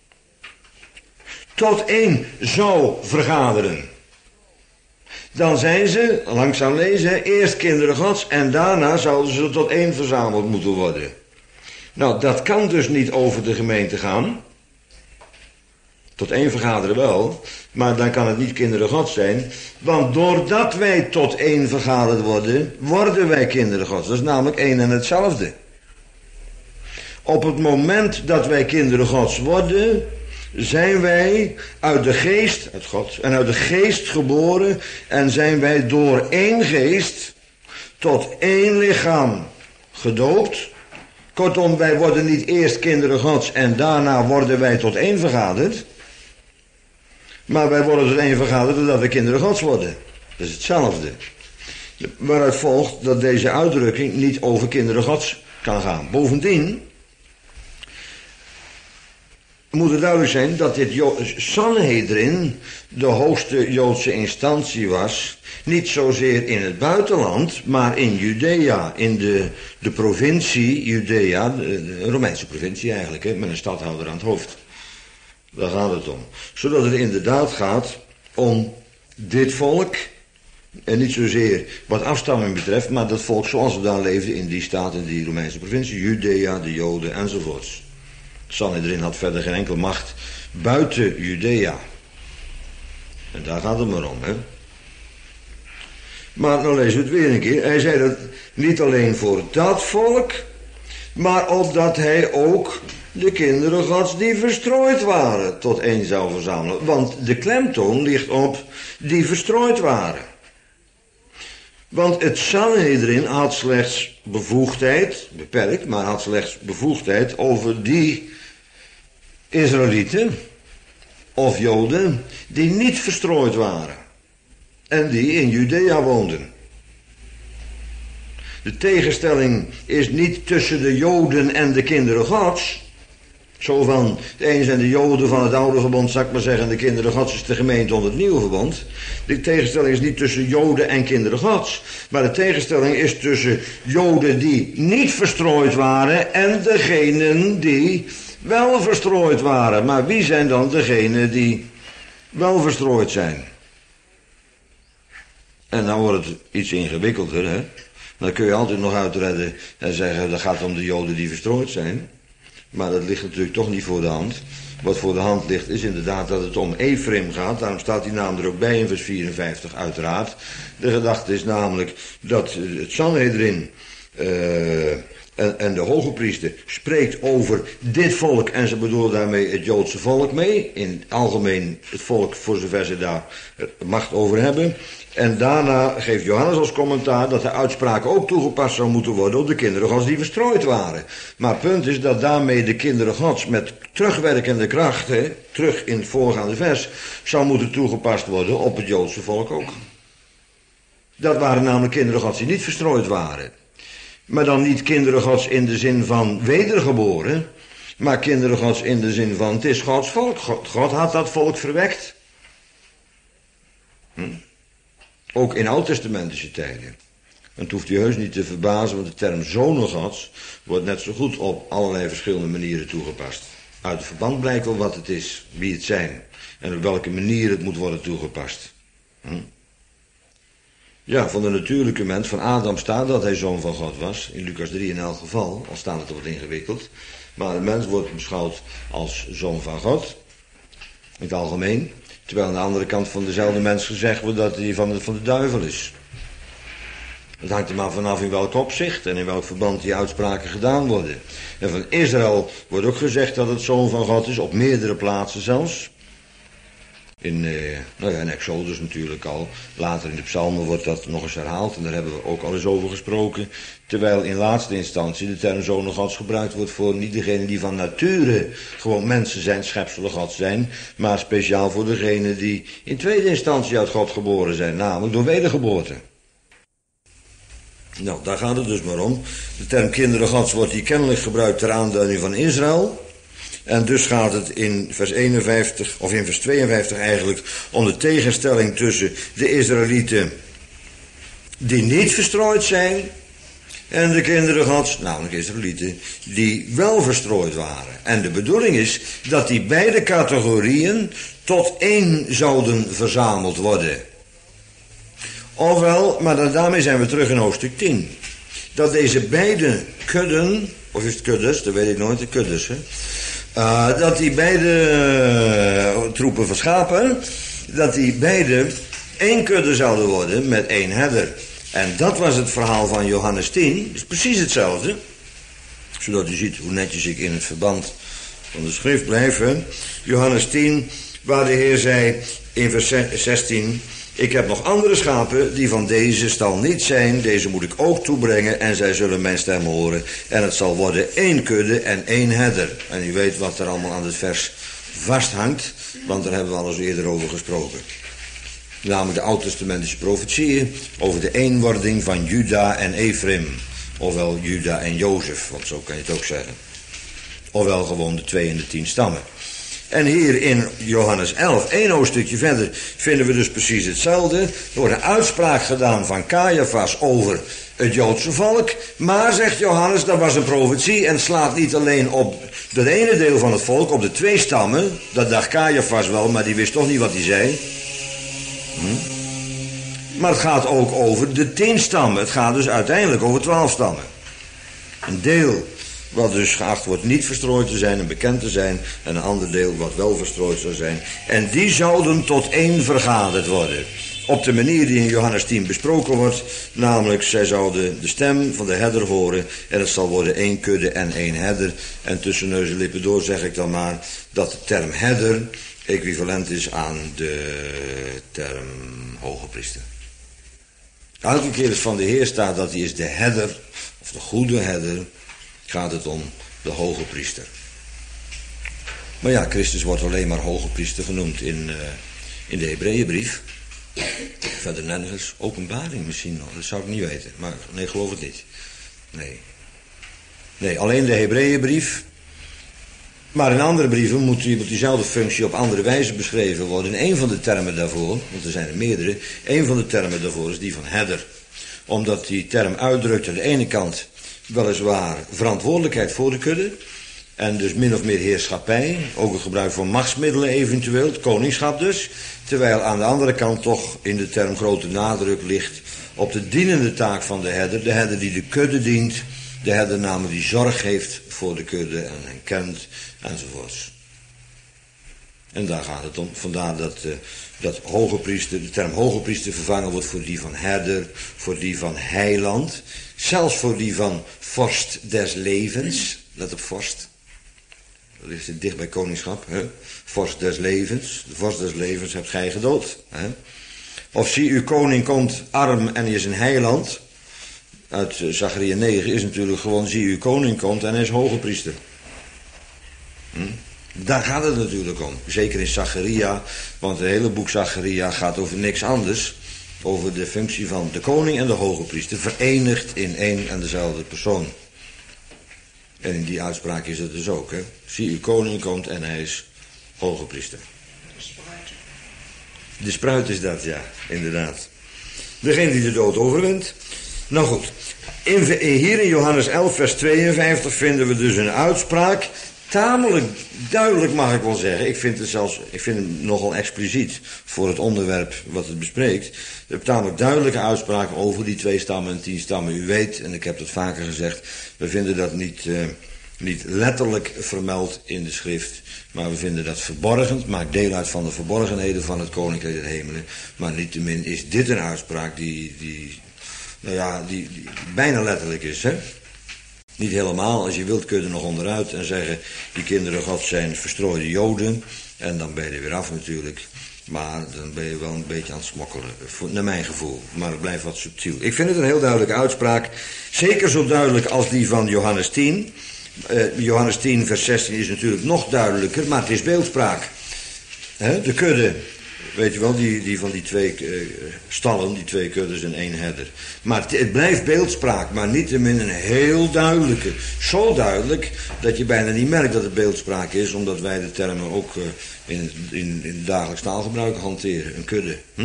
tot één zou vergaderen. Dan zijn ze, langzaam lezen, eerst kinderen Gods en daarna zouden ze tot één verzameld moeten worden. Nou, dat kan dus niet over de gemeente gaan. Tot één vergaderen wel, maar dan kan het niet kinderen Gods zijn. Want doordat wij tot één vergaderd worden, worden wij kinderen Gods. Dat is namelijk één en hetzelfde. Op het moment dat wij kinderen Gods worden, zijn wij uit de geest, uit God, en uit de geest geboren en zijn wij door één geest tot één lichaam gedoopt. Kortom, wij worden niet eerst kinderen Gods en daarna worden wij tot één vergaderd. Maar wij worden tot één vergaderd doordat we kinderen Gods worden. Dat is hetzelfde. Waaruit volgt dat deze uitdrukking niet over kinderen Gods kan gaan. Bovendien moet het duidelijk zijn dat dit jo- Sanhedrin de hoogste Joodse instantie was. Niet zozeer in het buitenland, maar in Judea, in de, de provincie Judea, de, de Romeinse provincie eigenlijk, hè, met een stadhouder aan het hoofd. Daar gaat het om. Zodat het inderdaad gaat om dit volk, en niet zozeer wat afstamming betreft, maar dat volk zoals we daar leefden in die staat, in die Romeinse provincie, Judea, de Joden enzovoorts. Sanhedrin had verder geen enkele macht buiten Judea. En daar gaat het maar om, hè. Maar nou lezen we het weer een keer. Hij zei dat niet alleen voor dat volk, maar opdat hij ook de kinderen Gods die verstrooid waren tot één zou verzamelen. Want de klemtoon ligt op die verstrooid waren. Want het Sanhedrin had slechts bevoegdheid, beperkt, maar had slechts bevoegdheid over die Israëlieten of Joden die niet verstrooid waren. En die in Judea woonden. De tegenstelling is niet tussen de Joden en de kinderen Gods. Zo van, de een zijn de Joden van het oude verbond, zal ik maar zeggen, en de kinderen Gods is de gemeente onder het nieuwe verbond. De tegenstelling is niet tussen Joden en kinderen Gods. Maar de tegenstelling is tussen Joden die niet verstrooid waren en degenen die wel verstrooid waren. Maar wie zijn dan degenen die wel verstrooid zijn? En dan wordt het iets ingewikkelder, hè. Dan kun je altijd nog uitredden en zeggen, dat gaat om de Joden die verstrooid zijn. Maar dat ligt natuurlijk toch niet voor de hand. Wat voor de hand ligt is inderdaad dat het om Ephraim gaat. Daarom staat die naam er ook bij in vers vierenvijftig uiteraard. De gedachte is namelijk dat het Sanhedrin uh, en, en de hoge priester spreekt over dit volk. En ze bedoelen daarmee het Joodse volk mee. In het algemeen het volk voor zover ze daar macht over hebben. En daarna geeft Johannes als commentaar dat de uitspraak ook toegepast zou moeten worden op de kinderen Gods die verstrooid waren. Maar het punt is dat daarmee de kinderen Gods met terugwerkende kracht, hè, terug in het voorgaande vers, zou moeten toegepast worden op het Joodse volk ook. Dat waren namelijk kinderen Gods die niet verstrooid waren. Maar dan niet kinderen Gods in de zin van wedergeboren, maar kinderen Gods in de zin van het is Gods volk. God, God had dat volk verwekt. Hm? Ook in oud-testamentische tijden. En het hoeft u heus niet te verbazen, want de term zonen Gods wordt net zo goed op allerlei verschillende manieren toegepast. Uit het verband blijkt wel wat het is, wie het zijn en op welke manier het moet worden toegepast. Hm? Ja, van de natuurlijke mens, van Adam staat dat hij zoon van God was, in Lucas drie in elk geval, al staat het wat ingewikkeld. Maar de mens wordt beschouwd als zoon van God, in het algemeen. Terwijl aan de andere kant van dezelfde mens gezegd wordt dat hij van de, van de duivel is. Het hangt er maar vanaf in welk opzicht en in welk verband die uitspraken gedaan worden. En van Israël wordt ook gezegd dat het zoon van God is, op meerdere plaatsen zelfs. In, eh, nou ja, in Exodus natuurlijk al. Later in de psalmen wordt dat nog eens herhaald en daar hebben we ook al eens over gesproken. Terwijl in laatste instantie de term zonen Gods gebruikt wordt voor niet degenen die van nature gewoon mensen zijn, schepselen Gods zijn. Maar speciaal voor degenen die in tweede instantie uit God geboren zijn, namelijk door wedergeboorte. Nou, daar gaat het dus maar om. De term kinderen Gods wordt hier kennelijk gebruikt ter aanduiding van Israël. En dus gaat het in vers eenenvijftig, of in vers tweeënvijftig eigenlijk, om de tegenstelling tussen de Israëlieten die niet verstrooid zijn en de kinderen Gods, namelijk Israëlieten, die wel verstrooid waren. En de bedoeling is dat die beide categorieën tot één zouden verzameld worden. Ofwel, maar daarmee zijn we terug in hoofdstuk tien. Dat deze beide kudden, of is het kuddes, dat weet ik nooit, de kuddes, hè. Uh, dat die beide uh, troepen van schapen, dat die beide één kudde zouden worden met één herder. En dat was het verhaal van Johannes tien, is precies hetzelfde. Zodat u ziet hoe netjes ik in het verband van de schrift blijf. Hè? Johannes tien, waar de Heer zei in vers zestien... Ik heb nog andere schapen die van deze stal niet zijn. Deze moet ik ook toebrengen en zij zullen mijn stem horen. En het zal worden één kudde en één herder. En u weet wat er allemaal aan het vers vasthangt. Want daar hebben we al eens eerder over gesproken. Namelijk de oud-testamentische profetieën over de eenwording van Juda en Ephraim. Ofwel Juda en Jozef, want zo kan je het ook zeggen. Ofwel gewoon de twee en de tien stammen. En hier in Johannes elf, één hoofdstukje verder, vinden we dus precies hetzelfde. Er wordt een uitspraak gedaan van Caiaphas over het Joodse volk. Maar, zegt Johannes, dat was een profetie en slaat niet alleen op het ene deel van het volk, op de twee stammen. Dat dacht Caiaphas wel, maar die wist toch niet wat hij zei. Hm? Maar het gaat ook over de tien stammen. Het gaat dus uiteindelijk over twaalf stammen. Een deel wat dus geacht wordt niet verstrooid te zijn en bekend te zijn. En een ander deel wat wel verstrooid zou zijn. En die zouden tot één vergaderd worden. Op de manier die in Johannes tien besproken wordt. Namelijk, zij zouden de stem van de herder horen. En het zal worden één kudde en één herder. En tussen neus en lippen door zeg ik dan maar dat de term herder equivalent is aan de term hoge priester. Elke keer is van de Heer staat dat hij is de herder, of de goede herder, gaat het om de hoge priester. Maar ja, Christus wordt alleen maar hoge priester genoemd in, uh, in de Hebreeënbrief. Verder nergens. Openbaring misschien nog, dat zou ik niet weten. Maar nee, geloof het niet. Nee. Nee, alleen de Hebreeënbrief. Maar in andere brieven moet diezelfde functie op andere wijze beschreven worden. En een van de termen daarvoor, want er zijn er meerdere, een van de termen daarvoor is die van herder. Omdat die term uitdrukt aan de ene kant weliswaar verantwoordelijkheid voor de kudde. En dus min of meer heerschappij, ook een gebruik van machtsmiddelen eventueel, het koningschap dus. Terwijl aan de andere kant toch in de term grote nadruk ligt op de dienende taak van de herder. De herder die de kudde dient, de herder namelijk die zorg heeft voor de kudde en hen kent enzovoorts. En daar gaat het om. Vandaar dat, uh, dat hoge priester, de term hoge priester vervangen wordt voor die van herder, voor die van heiland. Zelfs voor die van vorst des levens. Let op vorst. Dat ligt dicht bij koningschap. Hè? Vorst des levens. De vorst des levens hebt gij gedood. Hè? Of zie uw koning komt arm en hij is een heiland. Uit uh, Zacharia negen is natuurlijk gewoon zie uw koning komt en hij is hoge priester. Hm? Daar gaat het natuurlijk om. Zeker in Zacharia, want het hele boek Zacharia gaat over niks anders. Over de functie van de koning en de hoge priester, verenigd in één en dezelfde persoon. En in die uitspraak is het dus ook, hè. Zie uw koning komt en hij is hoge priester. De spruit. De spruit is dat, ja, inderdaad. Degene die de dood overwint. Nou goed, in, hier in Johannes elf vers tweeënvijftig vinden we dus een uitspraak. Tamelijk duidelijk mag ik wel zeggen. Ik vind het zelfs, ik vind het nogal expliciet voor het onderwerp wat het bespreekt. Een tamelijk duidelijke uitspraak over die twee stammen en tien stammen. U weet, en ik heb dat vaker gezegd, we vinden dat niet, uh, niet letterlijk vermeld in de schrift. Maar we vinden dat verborgen. Het maakt deel uit van de verborgenheden van het koninkrijk der hemelen. Maar niettemin is dit een uitspraak die, die, nou ja, die, die bijna letterlijk is, hè. Niet helemaal, als je wilt kun je er nog onderuit en zeggen, die kinderen God zijn verstrooide Joden. En dan ben je er weer af natuurlijk. Maar dan ben je wel een beetje aan het smokkelen, naar mijn gevoel. Maar het blijft wat subtiel. Ik vind het een heel duidelijke uitspraak. Zeker zo duidelijk als die van Johannes tien. Uh, Johannes tien vers zestien is natuurlijk nog duidelijker, maar het is beeldspraak. He, de kudde, weet je wel, die, die van die twee uh, stallen, die twee kuddes en één herder. Maar het, het blijft beeldspraak, maar niettemin een heel duidelijke. Zo duidelijk dat je bijna niet merkt dat het beeldspraak is, omdat wij de termen ook uh, in, in, in het dagelijks taalgebruik hanteren. Een kudde. Hm?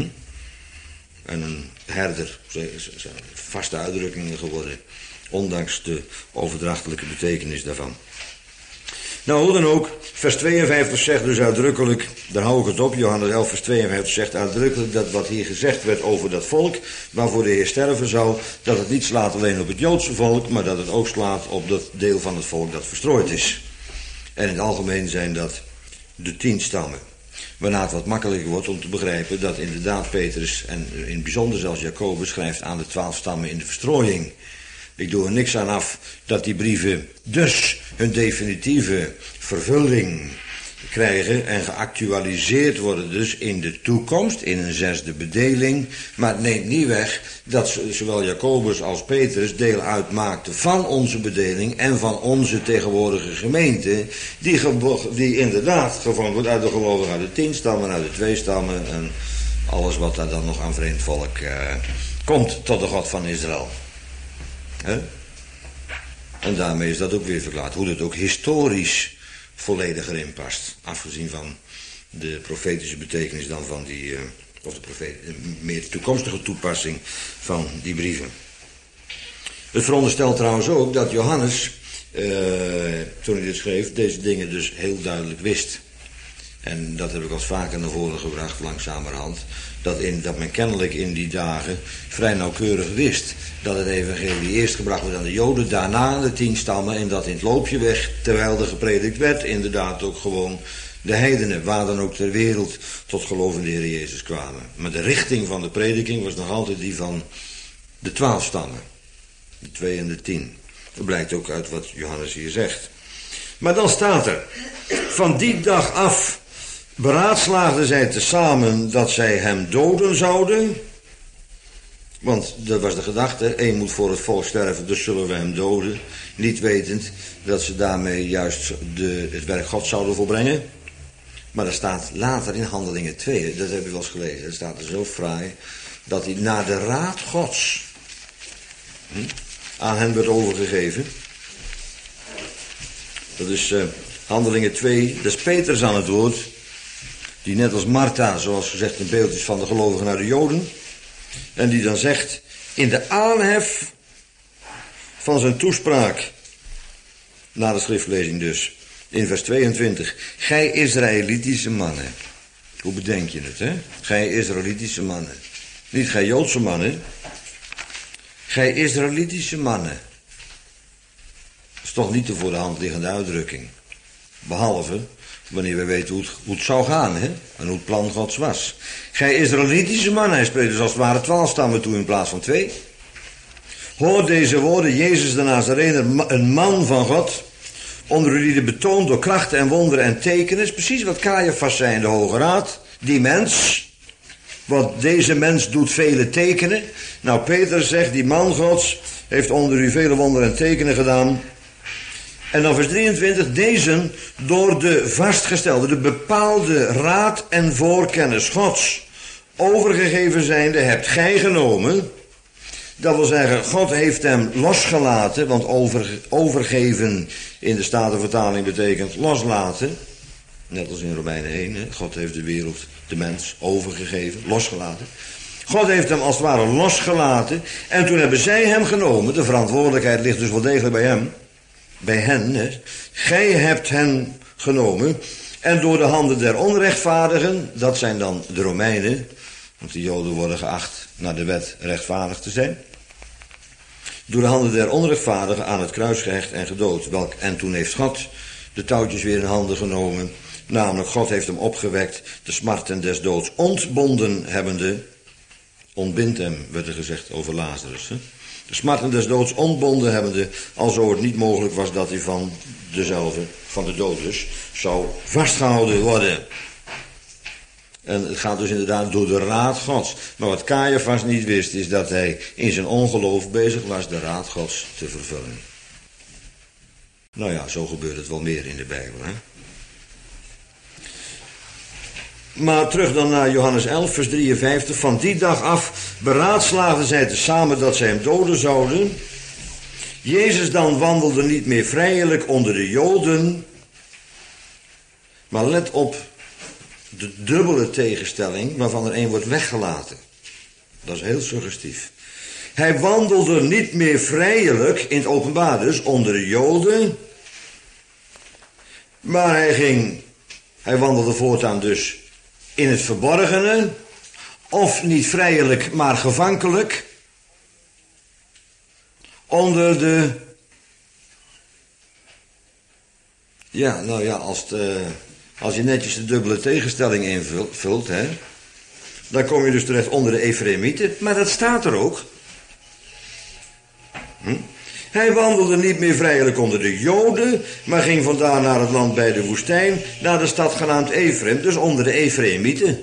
En een herder. Zijn vaste uitdrukkingen geworden. Ondanks de overdrachtelijke betekenis daarvan. Nou, hoe dan ook, vers tweeënvijftig zegt dus uitdrukkelijk, daar hou ik het op, Johannes elf vers tweeënvijftig zegt uitdrukkelijk dat wat hier gezegd werd over dat volk, waarvoor de Heer sterven zou, dat het niet slaat alleen op het Joodse volk, maar dat het ook slaat op dat deel van het volk dat verstrooid is. En in het algemeen zijn dat de tien stammen. Waarna het wat makkelijker wordt om te begrijpen dat inderdaad Petrus en in het bijzonder zelfs Jacobus schrijft aan de twaalf stammen in de verstrooiing. Ik doe er niks aan af dat die brieven dus hun definitieve vervulling krijgen en geactualiseerd worden dus in de toekomst, in een zesde bedeling. Maar het neemt niet weg dat zowel Jacobus als Petrus deel uitmaakten van onze bedeling en van onze tegenwoordige gemeente, die, die inderdaad gevormd wordt uit de gelovigen uit de tien stammen, uit de twee stammen en alles wat daar dan nog aan vreemd volk uh, komt tot de God van Israël. He? En daarmee is dat ook weer verklaard. Hoe dat ook historisch volledig erin past. Afgezien van de profetische betekenis dan van die, uh, of de profeet, meer toekomstige toepassing van die brieven. Het veronderstelt trouwens ook dat Johannes, uh, toen hij dit schreef, deze dingen dus heel duidelijk wist. En dat heb ik al vaker naar voren gebracht, langzamerhand. Dat, in, dat men kennelijk in die dagen vrij nauwkeurig wist dat het evangelie eerst gebracht werd aan de Joden, daarna aan de tien stammen en dat in het loopje weg, terwijl er gepredikt werd, inderdaad ook gewoon de heidenen, waar dan ook ter wereld, tot geloof in de Heer Jezus kwamen. Maar de richting van de prediking was nog altijd die van de twaalf stammen, de twee en de tien. Dat blijkt ook uit wat Johannes hier zegt. Maar dan staat er, van die dag af beraadslaagden zij tezamen dat zij hem doden zouden. Want dat was de gedachte, één moet voor het volk sterven, dus zullen we hem doden. Niet wetend dat ze daarmee juist de, het werk God zouden volbrengen. Maar er staat later in Handelingen twee, dat heb ik wel eens gelezen, er staat er zo fraai, dat hij naar de raad Gods hm, aan hen werd overgegeven. Dat is uh, Handelingen twee, dat is Petrus aan het woord, die net als Martha, zoals gezegd, een beeld is van de gelovigen naar de Joden. En die dan zegt, in de aanhef van zijn toespraak, na de schriftlezing dus, in vers tweeëntwintig. Gij Israëlitische mannen. Hoe bedenk je het, hè? Gij Israëlitische mannen. Niet gij Joodse mannen. Gij Israëlitische mannen. Dat is toch niet de voor de hand liggende uitdrukking. Behalve wanneer we weten hoe het, hoe het zou gaan, hè? En hoe het plan Gods was. Gij Israëlitische mannen. Hij spreekt dus als het ware twaalf stammen toe in plaats van twee. Hoor deze woorden, Jezus de Nazarener, een man van God, onder u die de betoond door krachten en wonderen en tekenen, is precies wat Caiaphas zei in de Hoge Raad, die mens, wat deze mens doet vele tekenen. Nou, Petrus zegt, die man Gods heeft onder u vele wonderen en tekenen gedaan. En dan vers drieëntwintig, deze door de vastgestelde, de bepaalde raad en voorkennis Gods overgegeven zijnde hebt gij genomen. Dat wil zeggen, God heeft hem losgelaten, want over, overgeven in de Statenvertaling betekent loslaten. Net als in Romeinen één, hè? God heeft de wereld, de mens, overgegeven, losgelaten. God heeft hem als het ware losgelaten en toen hebben zij hem genomen. De verantwoordelijkheid ligt dus wel degelijk bij hem, bij hen. Hè? Gij hebt hen genomen en door de handen der onrechtvaardigen, dat zijn dan de Romeinen, want de Joden worden geacht naar de wet rechtvaardig te zijn. Door de handen der onrechtvaardigen aan het kruis gehecht en gedood. Welk, en toen heeft God de touwtjes weer in handen genomen. Namelijk, God heeft hem opgewekt, de smarten des doods ontbonden hebbende. Ontbindt hem, werd er gezegd over Lazarus. Hè? De smarten des doods ontbonden hebbende, alzo het niet mogelijk was dat hij van dezelfde, van de dood dus, zou vastgehouden worden. En het gaat dus inderdaad door de raad Gods. Maar wat Caiaphas niet wist, is dat hij in zijn ongeloof bezig was de raad Gods te vervullen. Nou ja, zo gebeurt het wel meer in de Bijbel, hè. Maar terug dan naar Johannes elf, vers drieënvijftig. Van die dag af beraadslaagden zij tezamen dat zij hem doden zouden. Jezus dan wandelde niet meer vrijelijk onder de Joden. Maar let op de dubbele tegenstelling waarvan er één wordt weggelaten. Dat is heel suggestief. Hij wandelde niet meer vrijelijk, in het openbaar dus, onder de Joden. Maar hij ging, hij wandelde voortaan dus in het verborgene. Of niet vrijelijk, maar gevankelijk. Onder de... Ja, nou ja, als het... Uh, Als je netjes de dubbele tegenstelling invult, hè, dan kom je dus terecht onder de Efraïmieten. Maar dat staat er ook. Hm? Hij wandelde niet meer vrijelijk onder de Joden, maar ging vandaar naar het land bij de woestijn, naar de stad genaamd Ephraim, dus onder de Efraïmieten.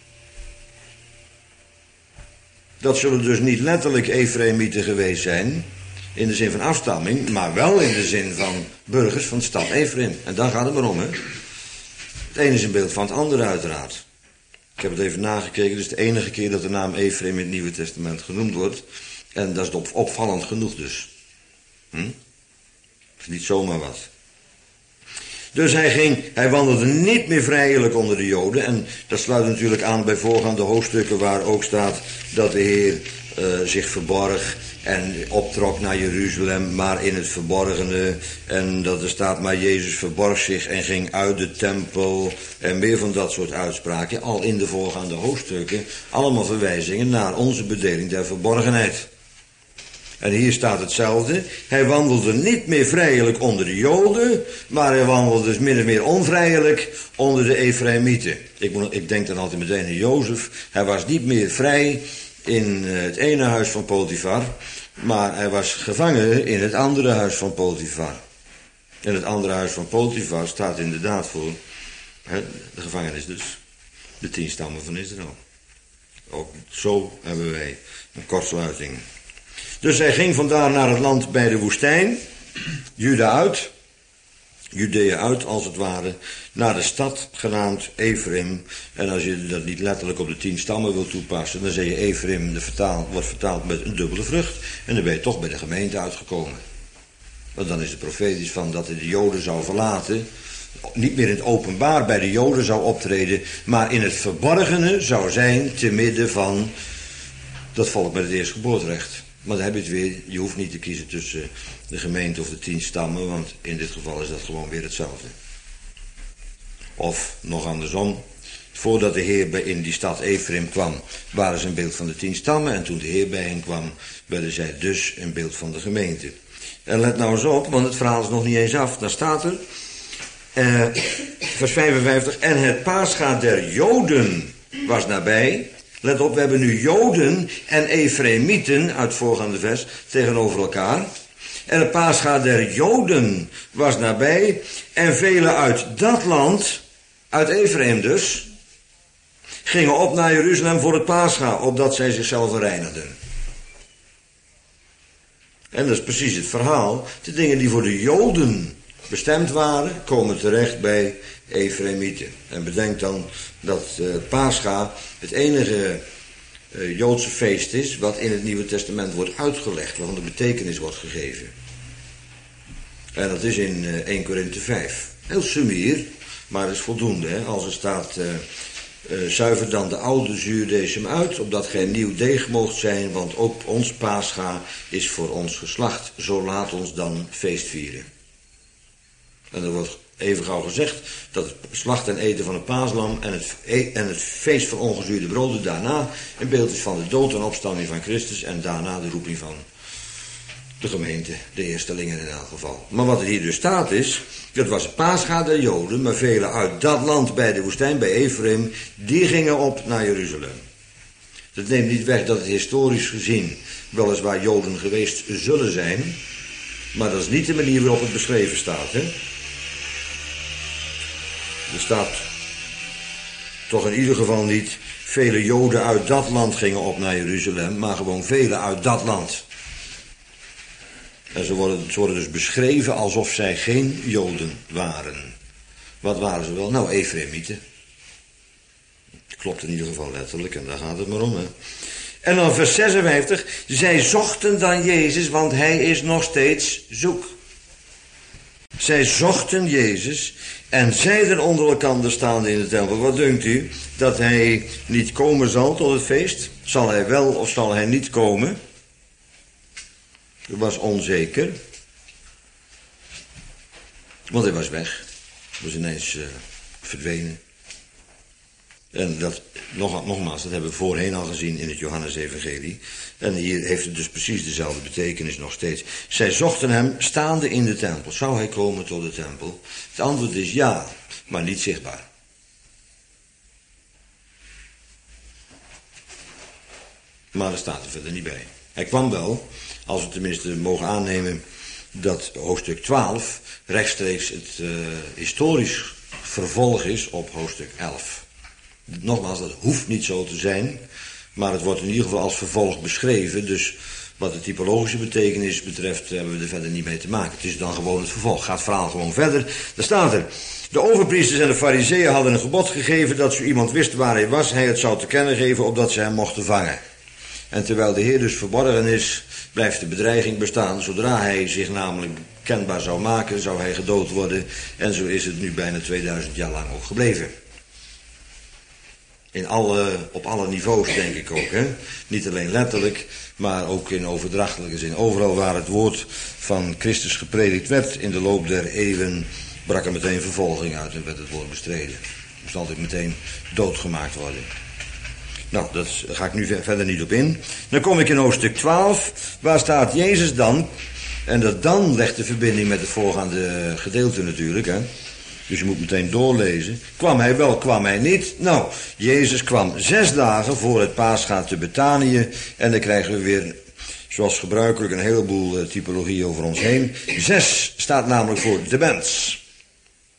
Dat zullen dus niet letterlijk Efraïmieten geweest zijn, in de zin van afstamming, maar wel in de zin van burgers van de stad Ephraim. En daar gaat het maar om, hè. Het ene is een beeld van het andere uiteraard. Ik heb het even nagekeken, dus de enige keer dat de naam Ephraim in het Nieuwe Testament genoemd wordt. En dat is opvallend genoeg dus. Hm? Dat is niet zomaar wat. Dus hij ging, hij wandelde niet meer vrijelijk onder de Joden. En dat sluit natuurlijk aan bij voorgaande hoofdstukken waar ook staat dat de Heer uh, zich verborg en optrok naar Jeruzalem, maar in het verborgene. En dat er staat, maar Jezus verborg zich en ging uit de tempel. En meer van dat soort uitspraken, al in de voorgaande hoofdstukken. Allemaal verwijzingen naar onze bedeling der verborgenheid. En hier staat hetzelfde. Hij wandelde niet meer vrijelijk onder de Joden, maar hij wandelde dus min of meer onvrijelijk onder de Efraïmieten. Ik, moet, ik denk dan altijd meteen aan Jozef. Hij was niet meer vrij in het ene huis van Potifar, maar hij was gevangen in het andere huis van Potifar. En het andere huis van Potifar staat inderdaad voor, hè, de gevangenis dus, de tien stammen van Israël. Ook zo hebben wij een kortsluiting. Dus hij ging vandaar naar het land bij de woestijn, Juda uit. Judea uit, als het ware, naar de stad genaamd Ephraim. En als je dat niet letterlijk op de tien stammen wil toepassen, dan zeg je Ephraim de vertaal, wordt vertaald met een dubbele vrucht. En dan ben je toch bij de gemeente uitgekomen. Want dan is het profetisch van dat hij de Joden zou verlaten. Niet meer in het openbaar bij de Joden zou optreden, maar in het verborgene zou zijn te midden van dat volk met het eerstgeboorterecht. Maar dan heb je het weer, je hoeft niet te kiezen tussen de gemeente of de tien stammen, want in dit geval is dat gewoon weer hetzelfde. Of nog andersom, voordat de Heer in die stad Ephraim kwam, waren ze een beeld van de tien stammen, en toen de Heer bij hen kwam, werden zij dus een beeld van de gemeente. En let nou eens op, want het verhaal is nog niet eens af. Daar staat er, eh, vers vijfenvijftig, en het Pascha der Joden was nabij. Let op, we hebben nu Joden en Efraimieten uit het voorgaande vers tegenover elkaar. En het Pascha der Joden was nabij. En velen uit dat land, uit Ephraim dus, gingen op naar Jeruzalem voor het Pascha, opdat zij zichzelf reinigden. En dat is precies het verhaal. De dingen die voor de Joden bestemd waren, komen terecht bij Efraimieten. En bedenk dan dat uh, Pascha het enige uh, Joodse feest is wat in het Nieuwe Testament wordt uitgelegd, waarvan de betekenis wordt gegeven. En dat is in uh, eerste Korinthe vijf. Heel sumier, maar dat is voldoende. Hè? Als er staat, uh, uh, zuiver dan de oude zuurdesem uit, opdat gij nieuw deeg moogt zijn, want ook ons Pascha is voor ons geslacht. Zo laat ons dan feest vieren. En er wordt even gauw gezegd dat het slachten en eten van het paaslam en het, en het feest van ongezuurde broden daarna een beeld is van de dood en opstanding van Christus en daarna de roeping van de gemeente, de eerstelingen in elk geval. Maar wat er hier dus staat is, dat was het Pascha der Joden, maar velen uit dat land bij de woestijn, bij Ephraim, die gingen op naar Jeruzalem. Dat neemt niet weg dat het historisch gezien weliswaar Joden geweest zullen zijn, maar dat is niet de manier waarop het beschreven staat, hè. Er staat toch in ieder geval niet, vele Joden uit dat land gingen op naar Jeruzalem, maar gewoon vele uit dat land. En ze worden, ze worden dus beschreven alsof zij geen Joden waren. Wat waren ze wel? Nou, Efraimieten. Klopt in ieder geval letterlijk, en daar gaat het maar om, hè. En dan vers zesenvijftig, zij zochten dan Jezus, want hij is nog steeds zoek. Zij zochten Jezus en zeiden onder elkaar staande in de tempel, wat dunkt u, dat hij niet komen zal tot het feest? Zal hij wel of zal hij niet komen? Dat was onzeker. Want hij was weg. Was ineens uh, verdwenen. En dat, nog, nogmaals, dat hebben we voorheen al gezien in het Johannes-evangelie. En hier heeft het dus precies dezelfde betekenis nog steeds. Zij zochten hem staande in de tempel. Zou hij komen tot de tempel? Het antwoord is ja, maar niet zichtbaar. Maar dat staat er verder niet bij. Hij kwam wel, als we tenminste mogen aannemen dat hoofdstuk twaalf rechtstreeks het uh, historisch vervolg is op hoofdstuk elf. Nogmaals, dat hoeft niet zo te zijn, maar het wordt in ieder geval als vervolg beschreven, dus wat de typologische betekenis betreft hebben we er verder niet mee te maken. Het is dan gewoon het vervolg, gaat het verhaal gewoon verder. Daar staat er, de overpriesters en de farizeeën hadden een gebod gegeven dat zo iemand wist waar hij was, hij het zou te kennen geven, opdat ze hem mochten vangen. En terwijl de Heer dus verborgen is, blijft de bedreiging bestaan. Zodra hij zich namelijk kenbaar zou maken, zou hij gedood worden. En zo is het nu bijna tweeduizend jaar lang ook gebleven. In alle, op alle niveaus denk ik ook. Hè? Niet alleen letterlijk, maar ook in overdrachtelijke zin. Overal waar het woord van Christus gepredikt werd in de loop der eeuwen, brak er meteen vervolging uit en werd het woord bestreden. Moest altijd meteen doodgemaakt worden. Nou, daar ga ik nu verder niet op in. Dan kom ik in hoofdstuk twaalf, waar staat Jezus dan, en dat dan legt de verbinding met het voorgaande gedeelte natuurlijk, hè. Dus je moet meteen doorlezen. Kwam hij wel, kwam hij niet? Nou, Jezus kwam zes dagen voor het Pascha te Betanië. En dan krijgen we weer, zoals gebruikelijk, een heleboel typologie over ons heen. Zes staat namelijk voor de mens.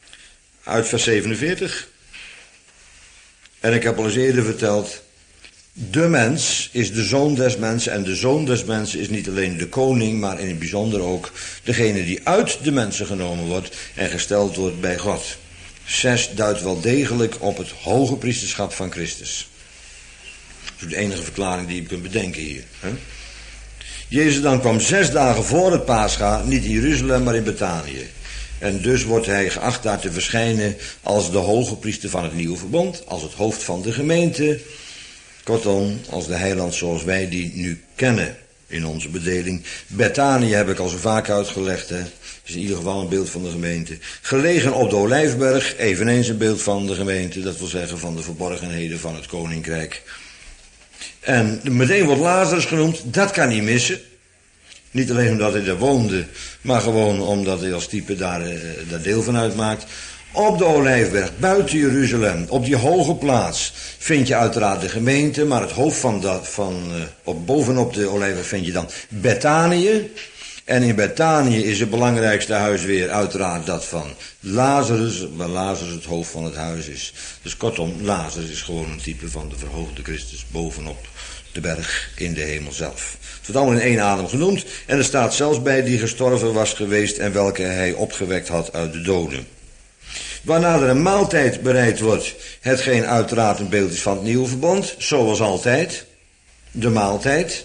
Uit vers zevenenveertig. En ik heb al eens eerder verteld De mens is de zoon des mensen en de zoon des mensen is niet alleen de koning, maar in het bijzonder ook degene die uit de mensen genomen wordt en gesteld wordt bij God. Zes duidt wel degelijk op het hoge priesterschap van Christus. Dat is de enige verklaring die je kunt bedenken hier. Hè? Jezus dan kwam zes dagen voor het Pascha, niet in Jeruzalem, maar in Betanië. En dus wordt hij geacht daar te verschijnen als de hoge priester van het nieuwe verbond, als het hoofd van de gemeente. Kortom, als de heiland zoals wij die nu kennen in onze bedeling. Betanië heb ik al zo vaak uitgelegd, hè. Is in ieder geval een beeld van de gemeente. Gelegen op de Olijfberg, eveneens een beeld van de gemeente, dat wil zeggen van de verborgenheden van het koninkrijk. En meteen wordt Lazarus genoemd, dat kan niet missen. Niet alleen omdat hij daar woonde, maar gewoon omdat hij als type daar, uh, daar deel van uitmaakt. Op de Olijfberg, buiten Jeruzalem, op die hoge plaats, vind je uiteraard de gemeente, maar het hoofd van dat, van, uh, op, bovenop de Olijfberg vind je dan Betanië. En in Betanië is het belangrijkste huis weer uiteraard dat van Lazarus, waar Lazarus het hoofd van het huis is. Dus kortom, Lazarus is gewoon een type van de verhoogde Christus bovenop de berg in de hemel zelf. Het wordt allemaal in één adem genoemd en er staat zelfs bij die gestorven was geweest en welke hij opgewekt had uit de doden. Waarna er een maaltijd bereid wordt, hetgeen uiteraard een beeld is van het nieuwe verbond, zoals altijd, de maaltijd.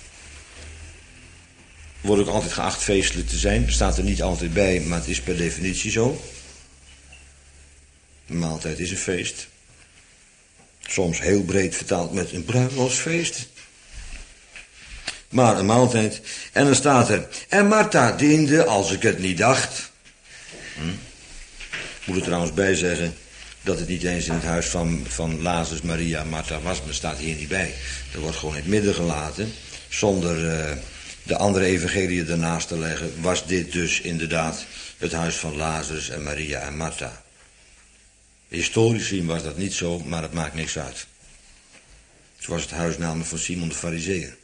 Wordt ook altijd geacht feestelijk te zijn, staat er niet altijd bij, maar het is per definitie zo. De maaltijd is een feest. Soms heel breed vertaald met een bruiloftsfeest. Maar een maaltijd. En dan staat er, en Martha diende als ik het niet dacht. Hm? Moet er trouwens bij zeggen dat het niet eens in het huis van, van Lazarus, Maria, Martha was, maar dat staat hier niet bij. Dat wordt gewoon in het midden gelaten, zonder uh, de andere evangeliën ernaast te leggen, was dit dus inderdaad het huis van Lazarus en Maria en Martha. Historisch gezien was dat niet zo, maar het maakt niks uit. Het was het huis namelijk van Simon de Farizeeër.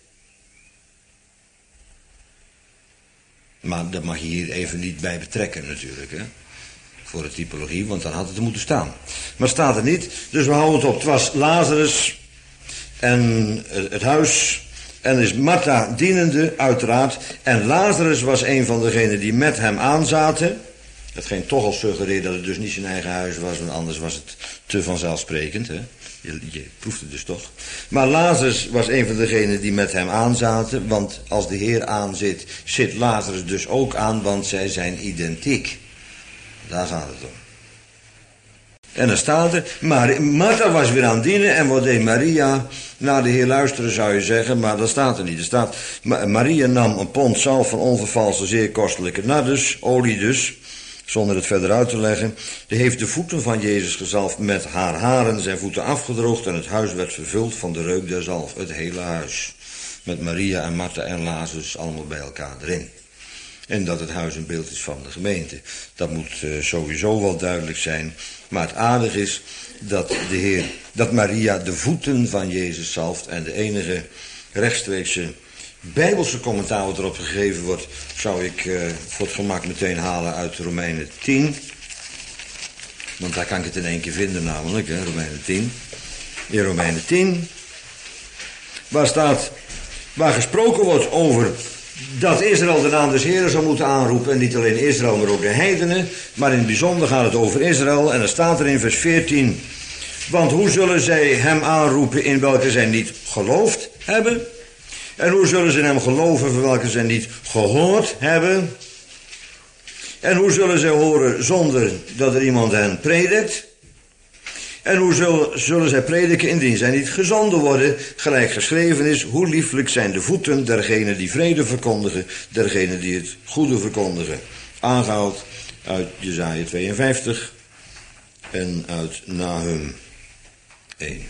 Maar dat mag je hier even niet bij betrekken natuurlijk, hè. Voor de typologie, want dan had het er moeten staan. Maar staat er niet, dus we houden het op. Het was Lazarus en het huis en is Martha dienende, uiteraard. En Lazarus was een van degenen die met hem aanzaten. Hetgeen toch al suggereert dat het dus niet zijn eigen huis was, want anders was het te vanzelfsprekend. Hè? Je, je proeft het dus toch. Maar Lazarus was een van degenen die met hem aanzaten, want als de Heer aanzit, zit Lazarus dus ook aan, want zij zijn identiek. Daar gaat het om. En dan staat er, maar Martha was weer aan het dienen en wat deed Maria? Naar de Heer luisteren zou je zeggen, maar dat staat er niet. Er staat, Maria nam een pond zalf van onvervalste zeer kostelijke nardus, olie dus, zonder het verder uit te leggen. Die heeft de voeten van Jezus gezalfd met haar haren, zijn voeten afgedroogd en het huis werd vervuld van de reuk der zalf. Het hele huis. Met Maria en Martha en Lazarus allemaal bij elkaar erin. En dat het huis een beeld is van de gemeente. Dat moet uh, sowieso wel duidelijk zijn. Maar het aardige is dat de Heer, dat Maria de voeten van Jezus zalft. En de enige rechtstreekse Bijbelse commentaar wat erop gegeven wordt, zou ik uh, voor het gemak meteen halen uit Romeinen tien. Want daar kan ik het in één keer vinden namelijk, hè, Romeinen tien. In Romeinen tien, waar staat, waar gesproken wordt over dat Israël de naam des Heren zou moeten aanroepen. En niet alleen Israël, maar ook de heidenen. Maar in het bijzonder gaat het over Israël. En dan staat er in vers veertien. Want hoe zullen zij hem aanroepen in welke zij niet geloofd hebben? En hoe zullen ze hem geloven voor welke zij niet gehoord hebben? En hoe zullen zij horen zonder dat er iemand hen predikt? En hoe zullen, zullen zij prediken indien zij niet gezonden worden? Gelijk geschreven is, hoe lieflijk zijn de voeten dergenen die vrede verkondigen, dergenen die het goede verkondigen. Aangehaald uit Jesaja tweeënvijftig en uit Nahum één.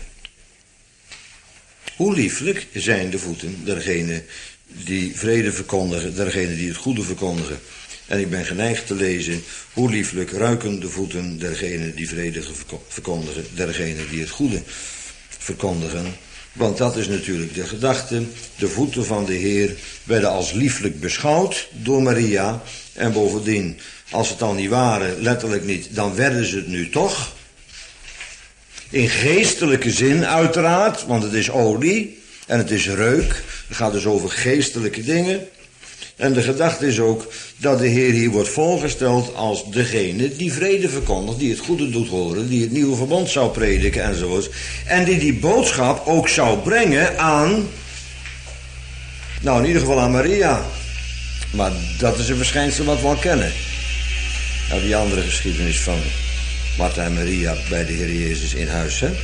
Hoe lieflijk zijn de voeten dergenen die vrede verkondigen, dergenen die het goede verkondigen. En ik ben geneigd te lezen, hoe lieflijk ruiken de voeten dergenen die vrede verkondigen, dergenen die het goede verkondigen. Want dat is natuurlijk de gedachte. De voeten van de Heer werden als lieflijk beschouwd door Maria. En bovendien, als het dan niet waren, letterlijk niet, dan werden ze het nu toch. In geestelijke zin uiteraard, want het is olie en het is reuk. Het gaat dus over geestelijke dingen. En de gedachte is ook dat de Heer hier wordt voorgesteld als degene die vrede verkondigt, die het goede doet horen, die het nieuwe verbond zou prediken enzovoort. En die die boodschap ook zou brengen aan, nou in ieder geval aan Maria. Maar dat is een verschijnsel wat we al kennen. Nou, die andere geschiedenis van Martha en Maria bij de Heer Jezus in huis, hè.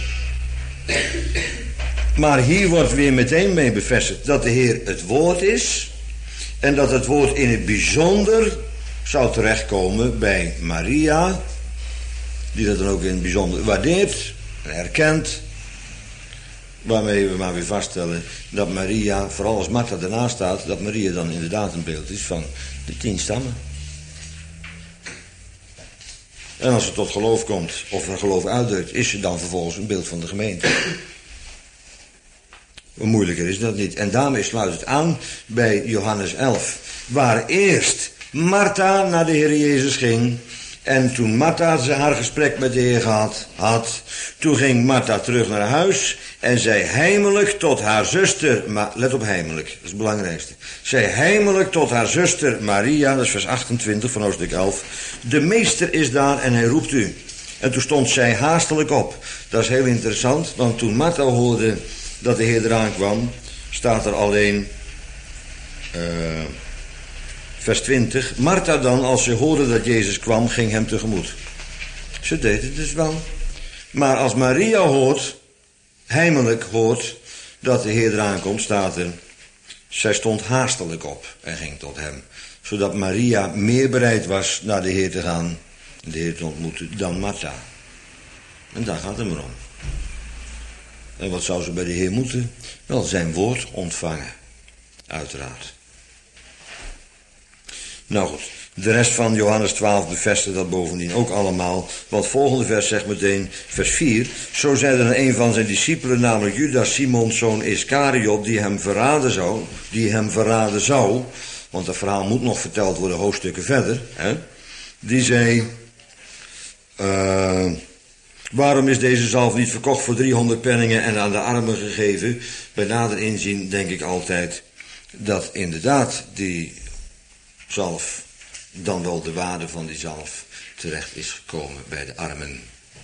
Maar hier wordt weer meteen mee bevestigd dat de Heer het woord is. En dat het woord in het bijzonder zou terechtkomen bij Maria. Die dat dan ook in het bijzonder waardeert en erkent. Waarmee we maar weer vaststellen dat Maria, vooral als Martha ernaast staat, dat Maria dan inderdaad een beeld is van de tien stammen. En als ze tot geloof komt, of haar geloof uitdrukt, is ze dan vervolgens een beeld van de gemeente. Moeilijker is dat niet. En daarmee sluit het aan bij Johannes elf. Waar eerst Martha naar de Heer Jezus ging. En toen Martha haar gesprek met de Heer gehad had. Toen ging Martha terug naar huis. En zei heimelijk tot haar zuster. Maar let op heimelijk, dat is het belangrijkste. Zei heimelijk tot haar zuster Maria. Dat is vers achtentwintig van hoofdstuk elf. De meester is daar en hij roept u. En toen stond zij haastelijk op. Dat is heel interessant. Want toen Martha hoorde dat de Heer eraan kwam, staat er alleen uh, vers twintig. Martha dan, als ze hoorde dat Jezus kwam, ging hem tegemoet. Ze deed het dus wel. Maar als Maria hoort, heimelijk hoort, dat de Heer eraan komt, staat er, zij stond haastelijk op en ging tot hem. Zodat Maria meer bereid was naar de Heer te gaan, de Heer te ontmoeten, dan Martha. En daar gaat het maar om. En wat zou ze bij de Heer moeten? Wel, zijn woord ontvangen. Uiteraard. Nou goed, de rest van Johannes twaalf bevestigt dat bovendien ook allemaal. Want het volgende vers zegt meteen, vers vier. Zo zei er een van zijn discipelen, namelijk Judas, Simons zoon Iskariot, die hem verraden zou. Die hem verraden zou. Want dat verhaal moet nog verteld worden, hoofdstukken verder. Hè? Die zei, Uh, waarom is deze zalf niet verkocht voor driehonderd penningen en aan de armen gegeven? Bij nader inzien denk ik altijd dat inderdaad die zalf, dan wel de waarde van die zalf, terecht is gekomen bij de armen.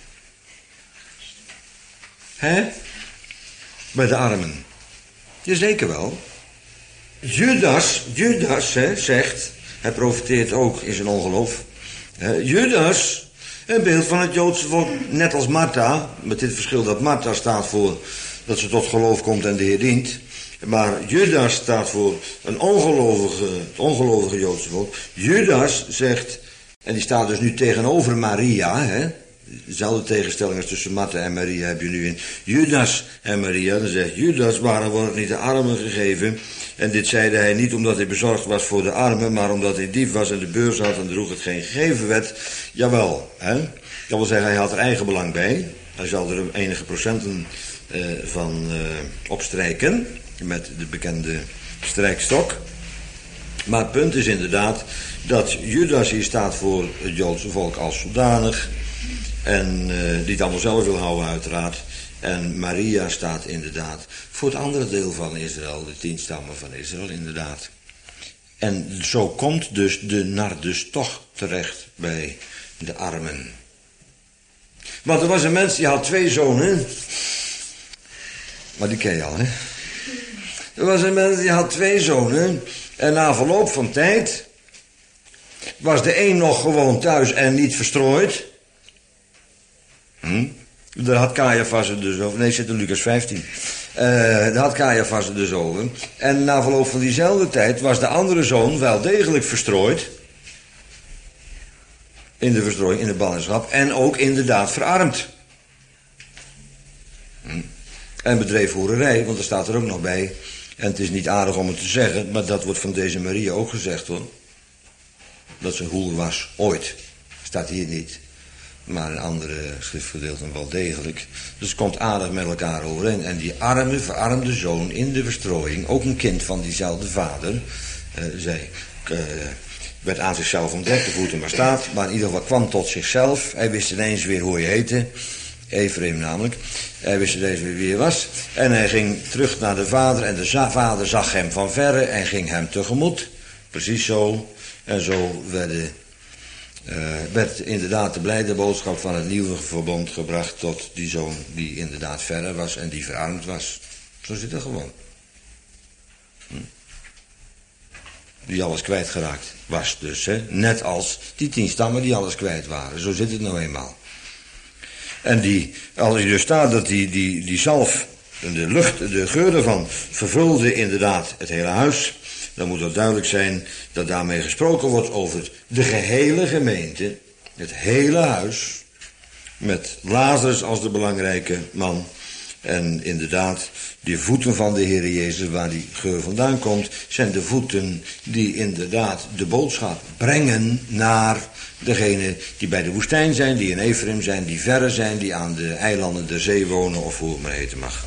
Hè? Bij de armen. Jazeker wel. Judas, Judas hè, zegt, hij profiteert ook in zijn ongeloof. Hè, Judas, een beeld van het Joodse volk, net als Martha, met dit verschil dat Martha staat voor dat ze tot geloof komt en de Heer dient. Maar Judas staat voor een ongelovige, het ongelovige Joodse volk. Judas zegt, en die staat dus nu tegenover Maria, hè. Dezelfde tegenstelling als tussen Martha en Maria heb je nu in Judas en Maria. Dan zegt Judas, waarom wordt niet de armen gegeven? En dit zeide hij niet omdat hij bezorgd was voor de armen, maar omdat hij dief was en de beurs had en droeg het geen gegeven werd. Jawel, hè? Dat wil zeggen, hij had er eigen belang bij. Hij zal er enige procenten uh, van uh, opstrijken met de bekende strijkstok. Maar het punt is inderdaad dat Judas hier staat voor het Joodse volk als zodanig. En uh, die het allemaal zelf wil houden uiteraard. En Maria staat inderdaad voor het andere deel van Israël, de tien stammen van Israël inderdaad. En zo komt dus de nardus toch terecht bij de armen. Want er was een mens die had twee zonen. Maar die ken je al, hè? Er was een mens die had twee zonen. En na verloop van tijd was de een nog gewoon thuis en niet verstrooid. Hm? Daar had Caiaphas het dus over. Nee, zit in Lucas vijftien. Uh, daar had Caiaphas het dus over. En na verloop van diezelfde tijd was de andere zoon wel degelijk verstrooid. In de verstrooiing, in de ballingschap. En ook inderdaad verarmd. Hm? En bedreef hoererij, want er staat er ook nog bij. En het is niet aardig om het te zeggen, maar dat wordt van deze Maria ook gezegd hoor. Dat ze een hoer was, ooit. Staat hier niet. Maar in andere schriftgedeelten wel degelijk. Dus het komt aardig met elkaar overeen. En die arme, verarmde zoon in de verstrooiing, ook een kind van diezelfde vader, uh, zij, uh, werd aan zichzelf ontdekt, de voeten maar staat, maar in ieder geval kwam tot zichzelf. Hij wist ineens weer hoe hij heette. Ephraim namelijk. Hij wist ineens wie hij was. En hij ging terug naar de vader. En de za- vader zag hem van verre en ging hem tegemoet. Precies zo. En zo werden, uh, werd inderdaad de blijde boodschap van het nieuwe verbond gebracht tot die zoon die inderdaad verre was en die verarmd was. Zo zit het gewoon. Hm? Die alles kwijtgeraakt was dus. Hè? Net als die tien stammen die alles kwijt waren. Zo zit het nou eenmaal. En die, als je dus staat dat die, die, die zalf, de lucht, de geur ervan, vervulde inderdaad het hele huis. Dan moet het duidelijk zijn dat daarmee gesproken wordt over de gehele gemeente. Het hele huis. Met Lazarus als de belangrijke man. En inderdaad, die voeten van de Heer Jezus, waar die geur vandaan komt, zijn de voeten die inderdaad de boodschap brengen naar degenen die bij de woestijn zijn, die in Ephraim zijn, die verre zijn, die aan de eilanden der zee wonen, of hoe het maar heten mag.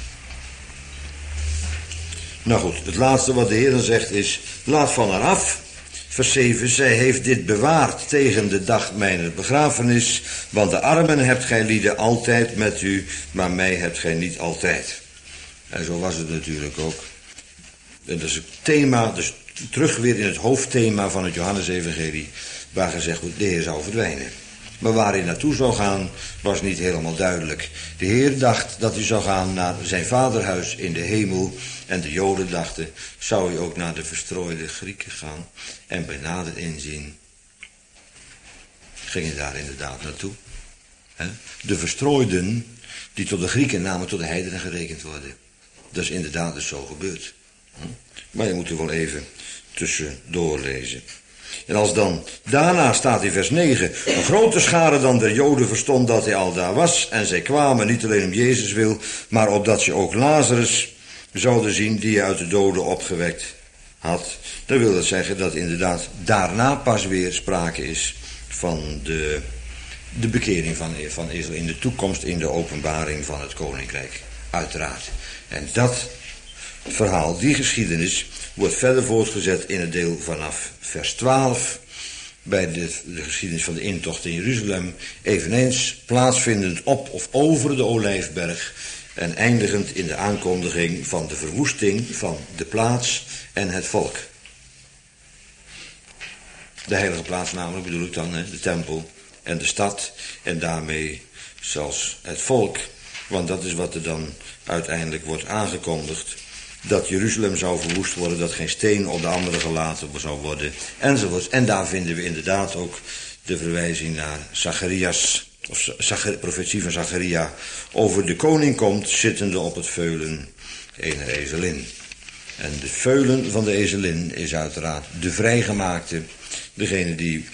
Nou goed, het laatste wat de Heer dan zegt is, laat van haar af. Vers zeven, zij heeft dit bewaard tegen de dag mijner begrafenis, want de armen hebt gij lieden altijd met u, maar mij hebt gij niet altijd. En zo was het natuurlijk ook. En dat is het thema, dus terug weer in het hoofdthema van het Johannesevangelie, waar gezegd wordt, de Heer zou verdwijnen. Maar waar hij naartoe zou gaan, was niet helemaal duidelijk. De Heer dacht dat hij zou gaan naar zijn vaderhuis in de hemel. En de Joden dachten, zou hij ook naar de verstrooide Grieken gaan. En bij nader inzien gingen daar inderdaad naartoe. De verstrooiden, die tot de Grieken namen, tot de heidenen gerekend worden. Dat is inderdaad dus zo gebeurd. Maar je moet er wel even tussendoor lezen. En als dan, daarna staat in vers negen, een grote schare dan der Joden verstond dat hij al daar was. En zij kwamen niet alleen om Jezus wil, maar opdat ze ook Lazarus zouden zien die hij uit de doden opgewekt had. Dat wil dat zeggen dat inderdaad daarna pas weer sprake is van de, de bekering van, van Israël in de toekomst, in de openbaring van het koninkrijk. Uiteraard. En dat verhaal, die geschiedenis, wordt verder voortgezet in het deel vanaf vers twaalf. Bij de, de geschiedenis van de intocht in Jeruzalem. Eveneens plaatsvindend op of over de Olijfberg. En eindigend in de aankondiging van de verwoesting van de plaats en het volk. De heilige plaats namelijk bedoel ik dan, hè, de tempel en de stad. En daarmee zelfs het volk. Want dat is wat er dan uiteindelijk wordt aangekondigd. Dat Jeruzalem zou verwoest worden, dat geen steen op de andere gelaten zou worden, enzovoort. En daar vinden we inderdaad ook de verwijzing naar Zacharias, of Zachar, profetie van Zacharia, over de koning komt, zittende op het veulen eener ezelin. En de veulen van de ezelin is uiteraard de vrijgemaakte, degene die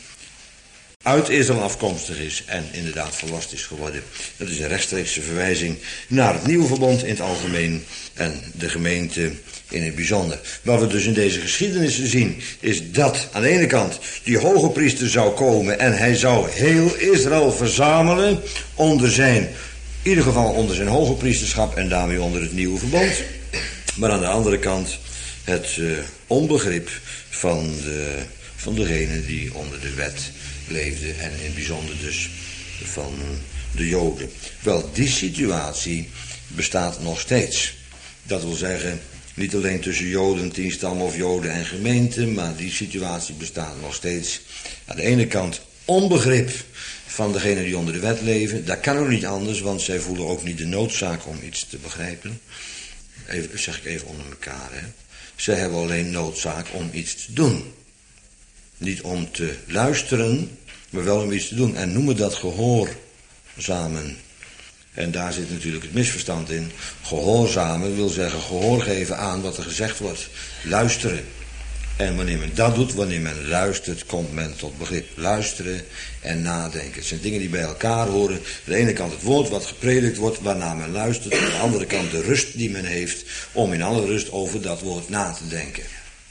uit Israël afkomstig is en inderdaad verlost is geworden. Dat is een rechtstreekse verwijzing naar het nieuwe verbond in het algemeen en de gemeente in het bijzonder. Wat we dus in deze geschiedenis zien, is dat aan de ene kant die hoge priester zou komen en hij zou heel Israël verzamelen onder zijn, in ieder geval onder zijn hoge priesterschap en daarmee onder het nieuwe verbond. Maar aan de andere kant het uh, onbegrip van, de, van degene die onder de wet leefde en in het bijzonder dus van de Joden. Wel, die situatie bestaat nog steeds. Dat wil zeggen, niet alleen tussen Joden, tien stammen of Joden en gemeenten, maar die situatie bestaat nog steeds. Aan de ene kant onbegrip van degenen die onder de wet leven. Dat kan ook niet anders, want zij voelen ook niet de noodzaak om iets te begrijpen. Even, zeg ik even onder elkaar, hè. Zij hebben alleen noodzaak om iets te doen. Niet om te luisteren, maar wel om iets te doen. En noemen dat gehoorzamen. En daar zit natuurlijk het misverstand in. Gehoorzamen wil zeggen gehoor geven aan wat er gezegd wordt. Luisteren. En wanneer men dat doet, wanneer men luistert, komt men tot begrip. Luisteren en nadenken. Het zijn dingen die bij elkaar horen. Aan de ene kant het woord wat gepredikt wordt, waarna men luistert. Aan de andere kant de rust die men heeft om in alle rust over dat woord na te denken.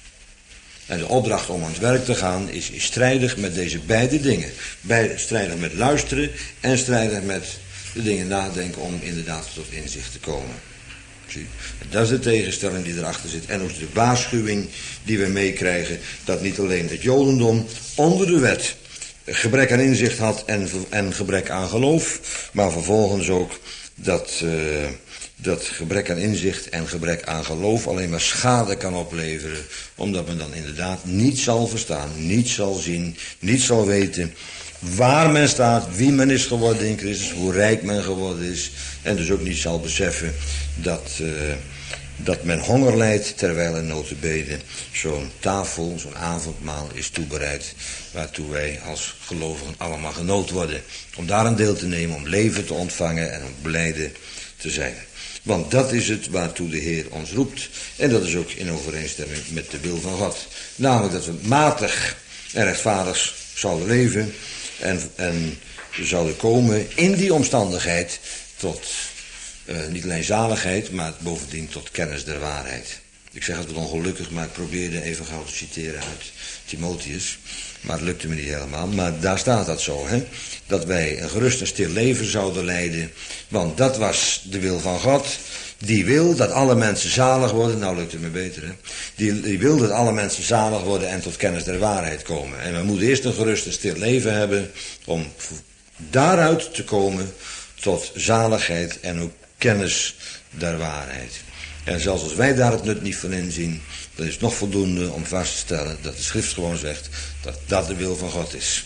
En de opdracht om aan het werk te gaan is, is strijdig met deze beide dingen. Bij, strijdig met luisteren en strijdig met de dingen nadenken om inderdaad tot inzicht te komen. Zie? En dat is de tegenstelling die erachter zit. En ook de waarschuwing die we meekrijgen dat niet alleen het Jodendom onder de wet gebrek aan inzicht had en, en gebrek aan geloof, maar vervolgens ook dat, uh, dat gebrek aan inzicht en gebrek aan geloof alleen maar schade kan opleveren, omdat men dan inderdaad niet zal verstaan, niet zal zien, niet zal weten waar men staat, wie men is geworden in Christus, hoe rijk men geworden is, en dus ook niet zal beseffen dat, uh, dat men honger lijdt, terwijl er nota bene zo'n tafel, zo'n avondmaal is toebereid, waartoe wij als gelovigen allemaal genood worden. Om daar een deel te nemen, om leven te ontvangen en om blijde te zijn. Want dat is het waartoe de Heer ons roept. En dat is ook in overeenstemming met de wil van God. Namelijk dat we matig en rechtvaardig zouden leven en, en zouden komen in die omstandigheid tot uh, niet alleen zaligheid, maar bovendien tot kennis der waarheid. Ik zeg het wat ongelukkig, maar ik probeerde even gauw te citeren uit Timotheus. Maar het lukte me niet helemaal. Maar daar staat dat zo, hè. Dat wij een gerust en stil leven zouden leiden. Want dat was de wil van God. Die wil dat alle mensen zalig worden. Nou lukt het me beter, hè. Die, die wil dat alle mensen zalig worden en tot kennis der waarheid komen. En we moeten eerst een gerust en stil leven hebben. Om daaruit te komen tot zaligheid en ook kennis der waarheid. En zelfs als wij daar het nut niet van inzien, dan is het nog voldoende om vast te stellen dat de schrift gewoon zegt dat dat de wil van God is.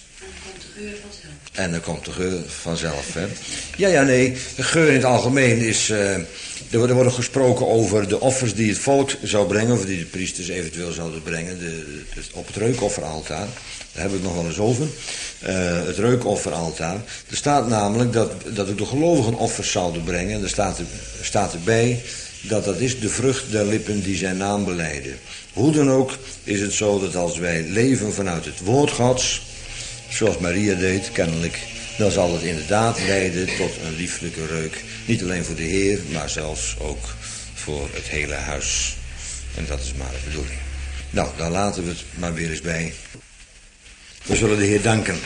En dan komt de geur vanzelf. En dan komt de geur vanzelf, hè. Ja, ja, nee, de geur in het algemeen is, uh, er wordt gesproken over de offers die het volk zou brengen, of die de priesters eventueel zouden brengen, de, de, op het reukofferaltaar. Daar hebben we het nog wel eens over. Uh, het reukofferaltaar. Er staat namelijk dat, dat ook de gelovigen offers zouden brengen. Er staat, er staat erbij dat dat is de vrucht der lippen die zijn naam belijden. Hoe dan ook is het zo dat als wij leven vanuit het woord Gods, zoals Maria deed kennelijk, dan zal het inderdaad leiden tot een lieflijke reuk. Niet alleen voor de Heer, maar zelfs ook voor het hele huis. En dat is maar de bedoeling. Nou, dan laten we het maar weer eens bij. We zullen de Heer danken.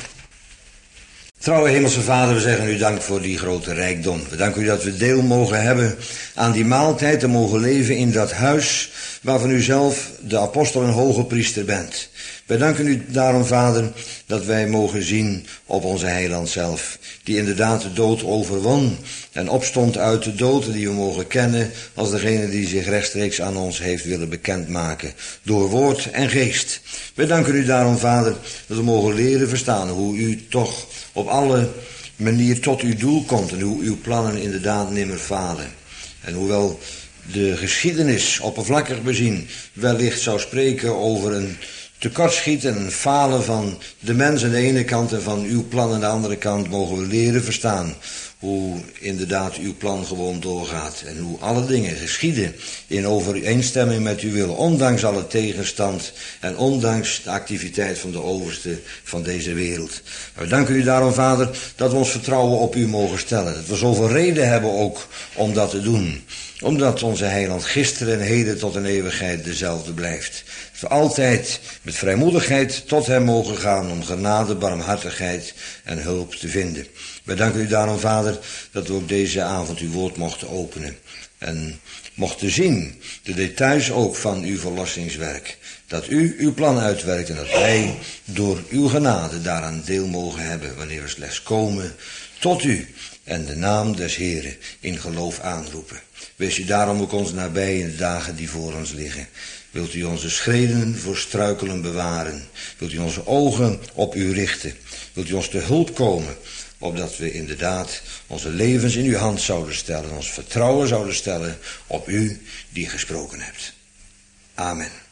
Trouwe Hemelse Vader, we zeggen u dank voor die grote rijkdom. We danken u dat we deel mogen hebben aan die maaltijd en mogen leven in dat huis waarvan u zelf de apostel en hoge priester bent. Wij danken u daarom, Vader, dat wij mogen zien op onze heiland zelf, die inderdaad de dood overwon en opstond uit de dood, die we mogen kennen als degene die zich rechtstreeks aan ons heeft willen bekendmaken, door woord en geest. Wij danken u daarom, Vader, dat we mogen leren verstaan hoe u toch op alle manier tot uw doel komt en hoe uw plannen inderdaad nimmer falen. En hoewel de geschiedenis oppervlakkig bezien wellicht zou spreken over een tekortschieten en een falen van de mens aan de ene kant en van uw plan aan de andere kant, mogen we leren verstaan hoe inderdaad uw plan gewoon doorgaat en hoe alle dingen geschieden in overeenstemming met uw wil, ondanks alle tegenstand en ondanks de activiteit van de overste van deze wereld. We danken u daarom, Vader, dat we ons vertrouwen op u mogen stellen, dat we zoveel reden hebben ook om dat te doen, omdat onze heiland gisteren en heden tot een eeuwigheid dezelfde blijft. Dat we altijd met vrijmoedigheid tot hem mogen gaan om genade, barmhartigheid en hulp te vinden. Wij danken u daarom, Vader, dat we ook deze avond uw woord mochten openen. En mochten zien, de details ook van uw verlossingswerk. Dat u uw plan uitwerkt en dat wij door uw genade daaraan deel mogen hebben, wanneer we slechts komen tot u en de naam des Heren in geloof aanroepen. Wees u daarom ook ons nabij in de dagen die voor ons liggen. Wilt u onze schreden voor struikelen bewaren? Wilt u onze ogen op u richten? Wilt u ons te hulp komen, opdat we inderdaad onze levens in uw hand zouden stellen, ons vertrouwen zouden stellen op u die gesproken hebt. Amen.